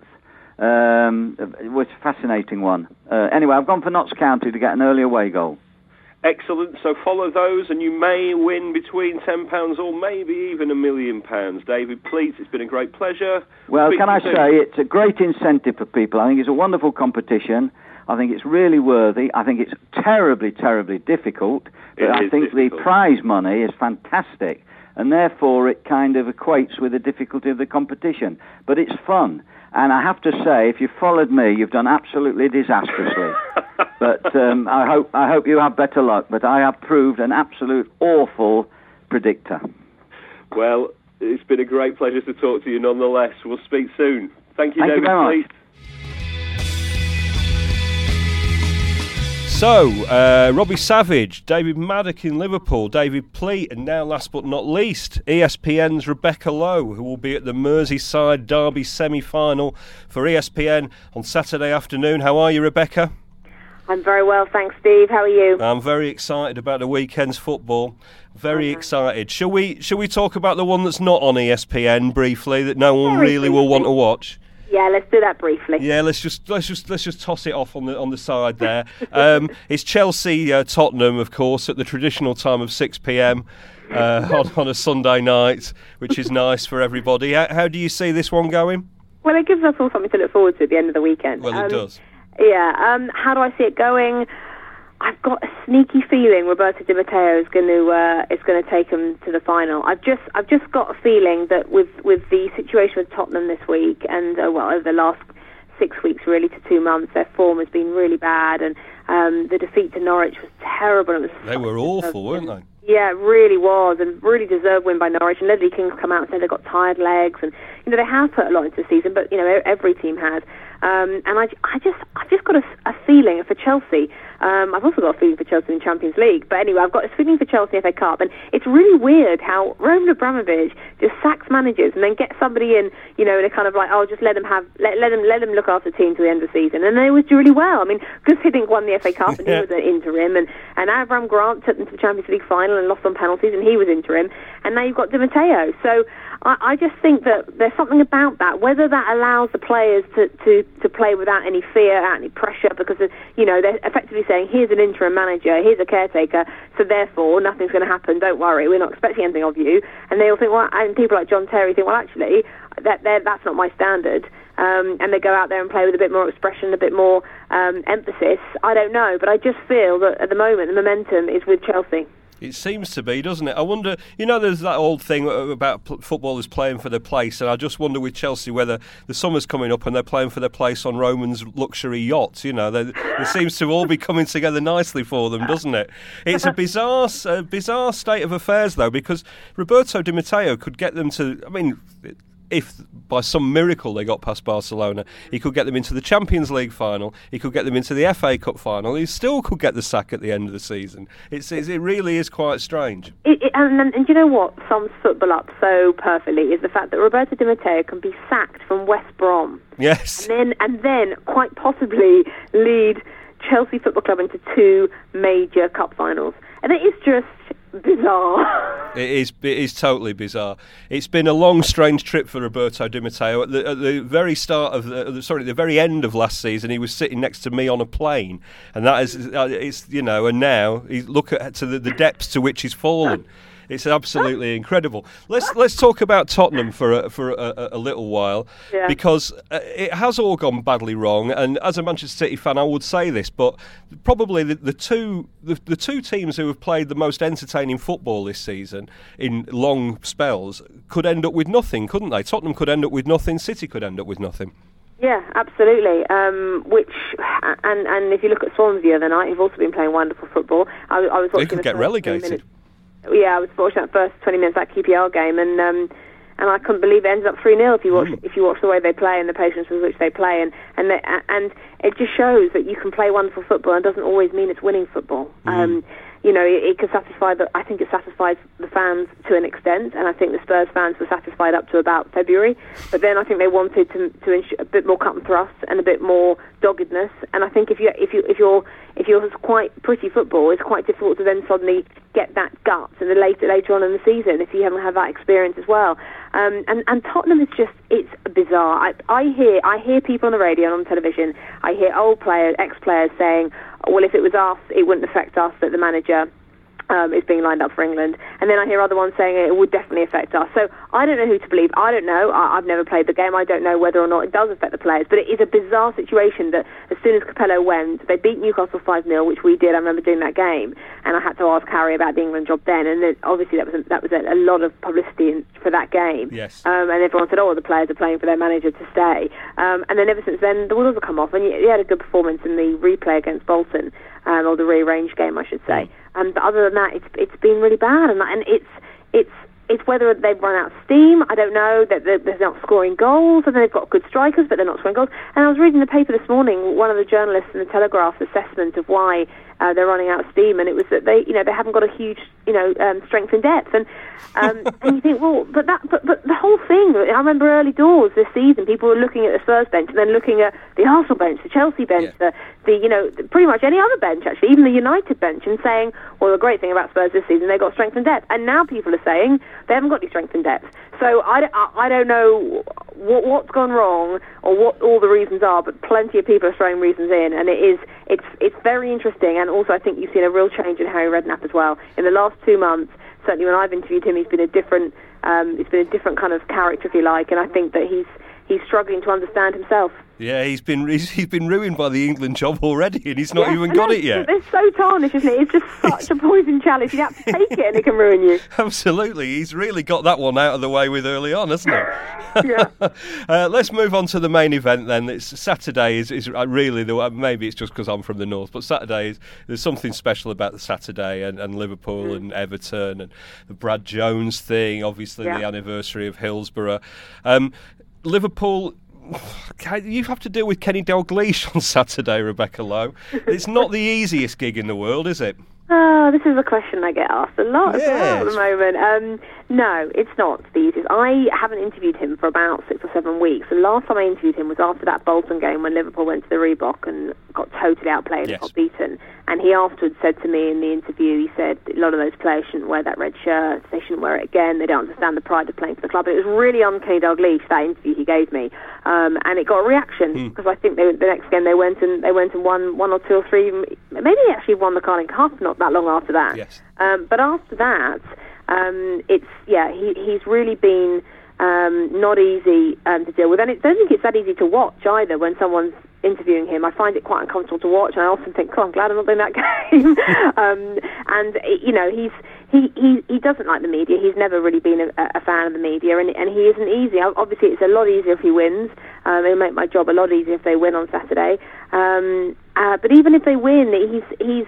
Um, it was a fascinating one. Uh, anyway, I've gone for Notts County to get an early away goal. Excellent. So follow those and you may win between ten pounds or maybe even a million pounds. David Pleat, it's been a great pleasure. Well, Speak can I soon. say, it's a great incentive for people. I think it's a wonderful competition. I think it's really worthy. I think it's terribly, terribly difficult. But It I is think difficult. the prize money is fantastic. And therefore, it kind of equates with the difficulty of the competition. But it's fun. And I have to say, if you followed me, you've done absolutely disastrously. But um, I hope I hope you have better luck. But I have proved an absolute awful predictor. Well, it's been a great pleasure to talk to you nonetheless. We'll speak soon. Thank you, Thank you David very Pleat. much. So, uh, Robbie Savage, David Maddock in Liverpool, David Pleat, and now last but not least, E S P N's Rebecca Lowe, who will be at the Merseyside Derby semi-final for E S P N on Saturday afternoon. How are you, Rebecca? I'm very well, thanks, Steve. How are you? I'm very excited about the weekend's football. Very okay. excited. Shall we? Shall we talk about the one that's not on E S P N briefly, that no one Very really briefly. will want to watch? Yeah, let's do that briefly. Yeah, let's just let's just let's just toss it off on the on the side there. Um, it's Chelsea uh, Tottenham, of course, at the traditional time of six p.m. Uh, on, on a Sunday night, which is nice for everybody. How, how do you see this one going? Well, it gives us all something to look forward to at the end of the weekend. Well, um, it does. Yeah. Um, how do I see it going? I've got a sneaky feeling Roberto Di Matteo is going to uh, is going to take them to the final. I've just I've just got a feeling that with, with the situation with Tottenham this week and uh, well over the last six weeks really to two months, their form has been really bad, and um, the defeat to Norwich was terrible. It was they were awful, weren't they? Yeah, it really was, and really deserved win by Norwich. And Ledley King's come out and said they've got tired legs, and you know they have put a lot into the season, but you know every team has. Um, and I, I just, I've just got a, a feeling for Chelsea. Um, I've also got a feeling for Chelsea in the Champions League. But anyway, I've got a feeling for Chelsea F A Cup, and it's really weird how Roman Abramovich just sacks managers and then gets somebody in, you know, and they're kind of like, oh, just let them have, let, let them, let them look after the team to the end of the season, and they always do really well. I mean, Gus Hiddink won the F A Cup, and he was an interim, and and Avram Grant took them to the Champions League final and lost on penalties, and he was interim, and now you've got Di Matteo. So I, I just think that there's something about that, whether that allows the players to, to, to play without any fear, without any pressure, because, you know, they're effectively saying, here's an interim manager, here's a caretaker, so therefore nothing's going to happen, don't worry, we're not expecting anything of you. And they all think, well, and people like John Terry think, well, actually, that that's not my standard. Um, and they go out there and play with a bit more expression, a bit more um, emphasis. I don't know, but I just feel that at the moment the momentum is with Chelsea. It seems to be, doesn't it? I wonder, you know, there's that old thing about footballers playing for their place, and I just wonder with Chelsea whether the summer's coming up and they're playing for their place on Roman's luxury yachts. You know, it seems to all be coming together nicely for them, doesn't it? It's a bizarre, a bizarre state of affairs, though, because Roberto Di Matteo could get them to, I mean, if by some miracle they got past Barcelona, he could get them into the Champions League final, he could get them into the F A Cup final, he still could get the sack at the end of the season. It's, it's, it really is quite strange. It, it, and, and, and you know what sums football up so perfectly is the fact that Roberto Di Matteo can be sacked from West Brom. Yes. And then, and then quite possibly lead Chelsea Football Club into two major cup finals. And it is just bizarre. It is. It is totally bizarre. It's been a long, strange trip for Roberto Di Matteo. At the, at the very start of the, sorry, at the very end of last season, he was sitting next to me on a plane, and that is, it's you know, and now he look at to the, the depths to which he's fallen. It's absolutely incredible. Let's let's talk about Tottenham for a, for a, a little while, yeah. because uh, it has all gone badly wrong. And as a Manchester City fan, I would say this, but probably the, the two the, the two teams who have played the most entertaining football this season in long spells could end up with nothing, couldn't they? Tottenham could end up with nothing. City could end up with nothing. Yeah, absolutely. Um, which and and if you look at Swansea the other night, who've also been playing wonderful football. I, I was watching. They could get relegated. Yeah, I was watching that first twenty minutes of that Q P R game, and um, and I couldn't believe it ended up three nil if you watch mm. if you watch the way they play and the patience with which they play, and and they, and it just shows that you can play wonderful football and doesn't always mean it's winning football. Mm. Um, you know, it, it can satisfy the. I think it satisfies the fans to an extent, and I think the Spurs fans were satisfied up to about February. But then I think they wanted to to ensure a bit more cut and thrust and a bit more doggedness. And I think if you if you if you're if you're quite pretty football, it's quite difficult to then suddenly get that gut and then later later on in the season if you haven't had that experience as well. Um, and and Tottenham is just it's bizarre. I, I hear I hear people on the radio and on television. I hear old players, ex players saying, well, if it was us, it wouldn't affect us that the manager um, is being lined up for England. And then I hear other ones saying it would definitely affect us. So I don't know who to believe. I don't know. I, I've never played the game. I don't know whether or not it does affect the players. But it is a bizarre situation that as soon as Capello went, they beat Newcastle five nil, which we did. I remember doing that game. And I had to ask Harry about the England job then. And then obviously that was a, that was a, a lot of publicity in, for that game. Yes. Um, and everyone said, oh, the players are playing for their manager to stay. Um, and then ever since then, the wheels have come off. And he, he had a good performance in the replay against Bolton, um, or the rearranged game, I should say. Um, but other than that, it's it's been really bad, and and it's it's it's whether they've run out of steam. I don't know, that they're, they're not scoring goals, and they've got good strikers, but they're not scoring goals. And I was reading the paper this morning, one of the journalists in the Telegraph's assessment of why uh, they're running out of steam, and it was that they, you know, they haven't got a huge, you know, um, strength in depth. And um, and you think, well, but that, but, but the whole thing. I remember early doors this season, people were looking at the Spurs bench and then looking at the Arsenal bench, the Chelsea bench, yeah. the, the, you know, pretty much any other bench actually, even the United bench, and saying, well, the great thing about Spurs this season, they got strength and depth. And now people are saying they haven't got any strength and depth. So I, I don't know what, what's gone wrong or what all the reasons are, but plenty of people are throwing reasons in, and it is it's it's very interesting. And also, I think you've seen a real change in Harry Redknapp as well in the last two months. Certainly, when I've interviewed him, he's been a different um, he's been a different kind of character, if you like, and I think that he's he's struggling to understand himself. Yeah, he's been he's, he's been ruined by the England job already, and he's not yes, even got it yet. It's so tarnished, isn't it? It's just such a poison chalice. You have to take it, and it can ruin you. Absolutely, he's really got that one out of the way with early on, hasn't he? Yeah. uh, let's move on to the main event then. It's Saturday is is really the maybe it's just because I'm from the north, but Saturday is there's something special about the Saturday and, and Liverpool mm. and Everton and the Brad Jones thing. Obviously, yeah. the anniversary of Hillsborough. Um, Liverpool. You have to deal with Kenny Dalglish on Saturday, Rebecca Lowe. It's not the easiest gig in the world, is it? Oh, this is a question I get asked a lot yes. as well at the moment. Um, no, it's not the easiest. I haven't interviewed him for about six or seven weeks. The last time I interviewed him was after that Bolton game when Liverpool went to the Reebok and got totally outplayed yes. and got beaten. And he afterwards said to me in the interview, he said a lot of those players shouldn't wear that red shirt. They shouldn't wear it again. They don't understand the pride of playing for the club. It was really on Kenny Dalglish, that interview he gave me, um, and it got a reaction because hmm. I think they, the next game they went and they went and won one or two or three. Maybe they actually won the Carling Cup not that long after that. Yes. Um, but after that, um, it's yeah, he he's really been um, not easy um, to deal with, and I don't think it's that easy to watch either. When someone's interviewing him, I find it quite uncomfortable to watch, and I often think, "Oh, I'm glad I'm not in that game." um, and you know, he's he, he he doesn't like the media. He's never really been a, a fan of the media, and and he isn't easy. Obviously, it's a lot easier if he wins. Um, it'll make my job a lot easier if they win on Saturday. Um, uh, but even if they win, he's he's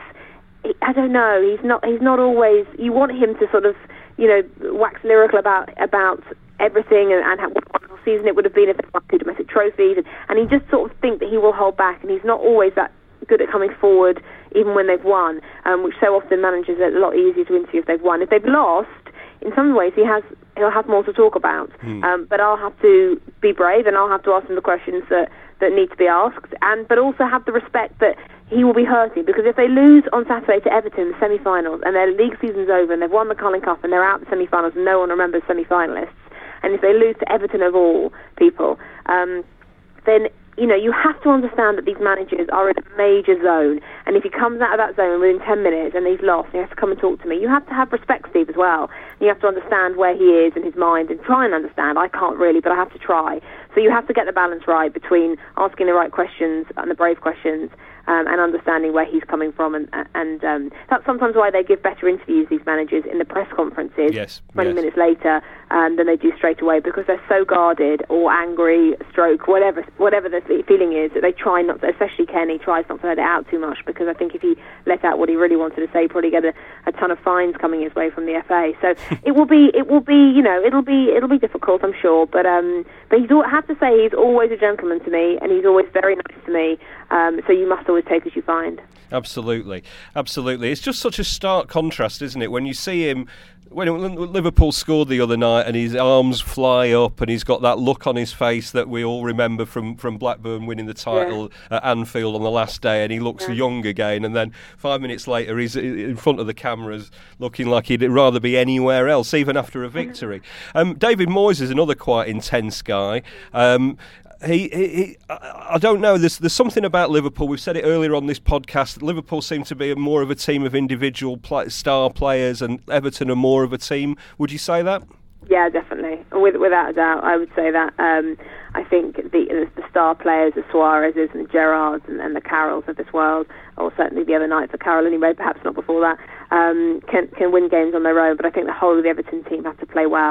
I don't know. He's not. He's not always. You want him to sort of, you know, wax lyrical about about everything and, and what a wonderful season it would have been if they won two domestic trophies, and, and he just sort of think that he will hold back, and he's not always that good at coming forward, even when they've won, um, which so often managers are a lot easier to interview if they've won. If they've lost, in some ways he has he'll have more to talk about. Mm. Um, but I'll have to be brave, and I'll have to ask him the questions that, that need to be asked, and but also have the respect that he will be hurting, because if they lose on Saturday to Everton in the semi-finals and their league season's over and they've won the Carling Cup and they're out in the semi-finals and no one remembers semi-finalists, and if they lose to Everton of all people, um, then you know you have to understand that these managers are in a major zone, and if he comes out of that zone within ten minutes and he's lost and he has to come and talk to me, you have to have respect, Steve, as well. And you have to understand where he is in his mind and try and understand. I can't really, but I have to try. So you have to get the balance right between asking the right questions and the brave questions, Um, and understanding where he's coming from, and and um, that's sometimes why they give better interviews, these managers, in the press conferences yes, twenty yes. minutes later um, than they do straight away, because they're so guarded or angry, stroke, whatever whatever the feeling is, that they try not to, especially Kenny tries not to let it out too much, because I think if he let out what he really wanted to say, he'd probably get a, a ton of fines coming his way from the F A. So it will be it will be you know it'll be it'll be difficult, I'm sure, but um but he's I have to say he's always a gentleman to me, and he's always very nice to me. Um, so you must always take as you find. Absolutely, absolutely. It's just such a stark contrast, isn't it? When you see him, when Liverpool scored the other night and his arms fly up and he's got that look on his face that we all remember from, from Blackburn winning the title yeah. at Anfield on the last day, and he looks yeah. young again, and then five minutes later he's in front of the cameras looking like he'd rather be anywhere else, even after a victory. Um, David Moyes is another quite intense guy. Um, He, he, he, I don't know. There's, there's something about Liverpool. We've said it earlier on this podcast. Liverpool seem to be more of a team of individual play, star players, and Everton are more of a team. Would you say that? Yeah, definitely. With, without a doubt, I would say that. Um, I think the, the star players, the Suarez's and the Gerrards and, and the Carrolls of this world, or certainly the other night for Carroll anyway, perhaps not before that, um, can can win games on their own. But I think the whole of the Everton team have to play well.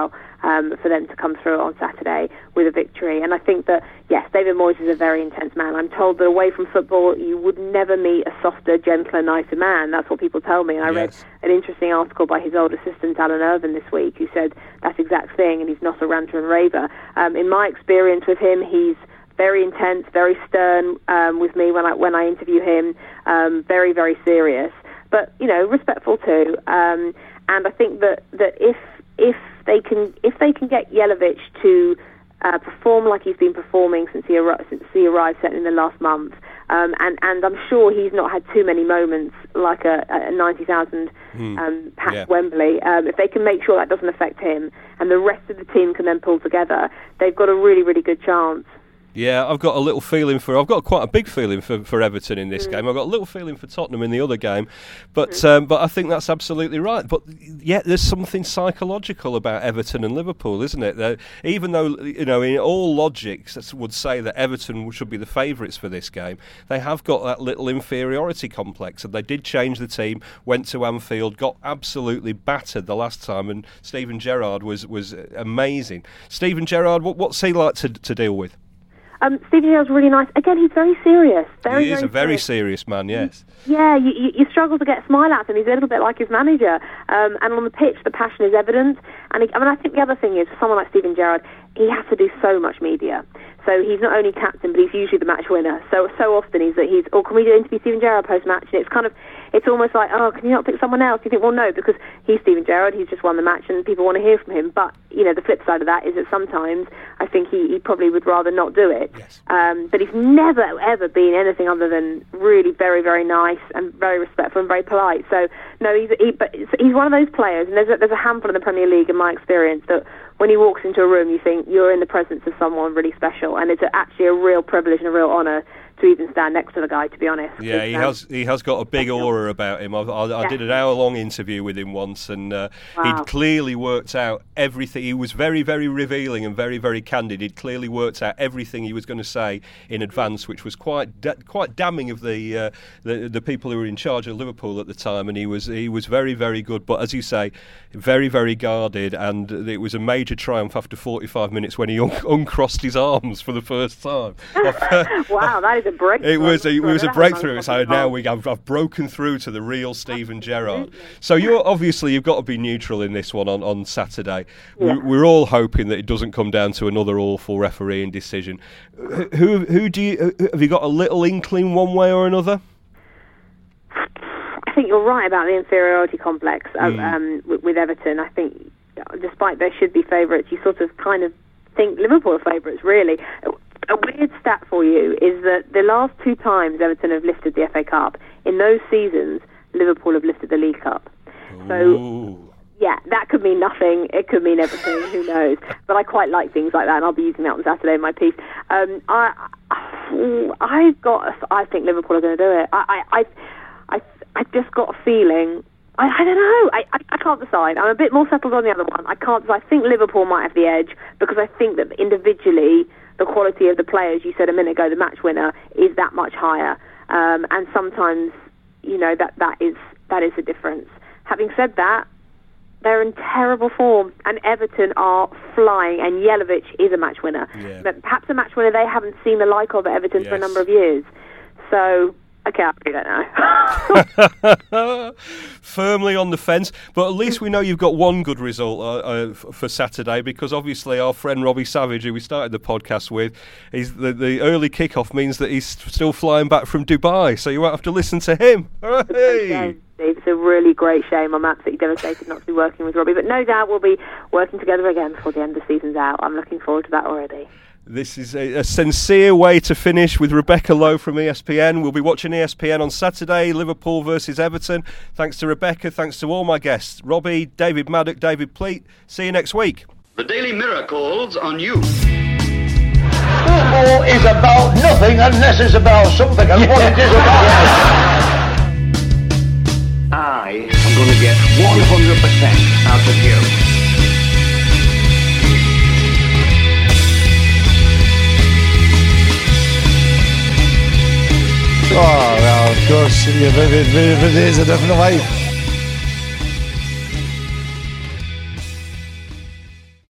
um, for them to come through on Saturday with a victory. And I think that, yes, David Moyes is a very intense man. I'm told that away from football, you would never meet a softer, gentler, nicer man. That's what people tell me. And I yes. read an interesting article by his old assistant, Alan Irvin, this week, who said that exact thing, and he's not a ranter and raver. Um, in my experience with him, he's very intense, very stern um, with me when I when I interview him, um, very, very serious, but, you know, respectful too. Um, and I think that, that if if they can if they can get Jelavic to uh, perform like he's been performing since he, ar- since he arrived, certainly in the last month, um, and, and I'm sure he's not had too many moments like a, a ninety thousand mm. um, packed yeah. Wembley. Um, if they can make sure that doesn't affect him, and the rest of the team can then pull together, they've got a really, really good chance. Yeah, I've got a little feeling for... I've got quite a big feeling for, for Everton in this mm. game. I've got a little feeling for Tottenham in the other game. But mm. um, but I think that's absolutely right. But yeah, there's something psychological about Everton and Liverpool, isn't it? They're, even though, you know, in all logic would say that Everton should be the favourites for this game, they have got that little inferiority complex. And they did change the team, went to Anfield, got absolutely battered the last time. And Steven Gerrard was, was amazing. Steven Gerrard, what, what's he like to, to deal with? Um, Steven Gerrard's really nice. Again, he's very serious. Very, he is very a very serious. serious man, yes. Yeah, you, you, you struggle to get a smile out of him. He's a little bit like his manager. Um, and on the pitch, the passion is evident. And he, I mean, I think the other thing is, for someone like Steven Gerrard, he has to do so much media. So he's not only captain, but he's usually the match winner. So so often he's that he's, oh, can we do interview Steven Gerrard post-match? And it's kind of, it's almost like, oh, can you not pick someone else? You think, well, no, because he's Steven Gerrard, he's just won the match and people want to hear from him. But, you know, the flip side of that is that sometimes I think he, he probably would rather not do it. Yes. Um, but he's never, ever been anything other than really very, very nice and very respectful and very polite. So, no, he's he, but he's one of those players, and there's a, there's a handful in the Premier League, in my experience, that when he walks into a room, you think you're in the presence of someone really special, and it's a, actually a real privilege and a real honour to even stand next to the guy, to be honest. Yeah, he um, has he has got a big aura about him. I, I, I yeah. did an hour-long interview with him once, and uh, wow. he'd clearly worked out everything. He was very, very revealing and very, very candid. He'd clearly worked out everything he was going to say in advance, which was quite da- quite damning of the, uh, the the people who were in charge of Liverpool at the time. And he was he was very, very good. But as you say, very, very guarded. And it was a major triumph after forty-five minutes when he un- uncrossed his arms for the first time. Wow, that is a breakthrough. It was a, it was a breakthrough. So now we I've, I've broken through to the real Steven Gerrard. So you're obviously you've got to be neutral in this one on, on Saturday. Yeah. We're, we're all hoping that it doesn't come down to another awful refereeing decision. Who who do you have you got a little inkling one way or another? I think you're right about the inferiority complex mm. um, with, with Everton. I think despite they should be favourites, you sort of kind of think Liverpool are favourites, really. A weird stat for you is that the last two times Everton have lifted the F A Cup, in those seasons, Liverpool have lifted the League Cup. So, Ooh. yeah, that could mean nothing. It could mean everything. Who knows? But I quite like things like that, and I'll be using that on Saturday in my piece. Um, I, I've got. A, I think Liverpool are going to do it. I, I, I, I, I just got a feeling. I, I don't know. I, I, I can't decide. I'm a bit more settled on the other one. I can't. I think Liverpool might have the edge because I think that individually, the quality of the players, you said a minute ago, the match winner, is that much higher. Um, and sometimes, you know, that, that is that is the difference. Having said that, they're in terrible form, and Everton are flying, and Jelavic is a match winner. Yeah. But perhaps a match winner they haven't seen the like of at Everton yes. for a number of years. So, okay, I really don't know. Firmly on the fence, but at least we know you've got one good result uh, uh, f- for Saturday, because obviously our friend Robbie Savage, who we started the podcast with, he's the, the early kickoff means that he's still flying back from Dubai, so you won't have to listen to him. Hey! It's a really great shame. I'm absolutely devastated not to be working with Robbie, but no doubt we'll be working together again before the end of the season's out. I'm looking forward to that already. This is a, a sincere way to finish with Rebecca Lowe from E S P N. We'll be watching E S P N on Saturday, Liverpool versus Everton. Thanks to Rebecca, thanks to all my guests, Robbie, David Maddock, David Pleat. See you next week. The Daily Mirror calls on you. Football is about nothing unless it's about something, and what it is about. I am going to get one hundred percent out of you. Oh, well, of course, yeah, but, but, but there's a different way.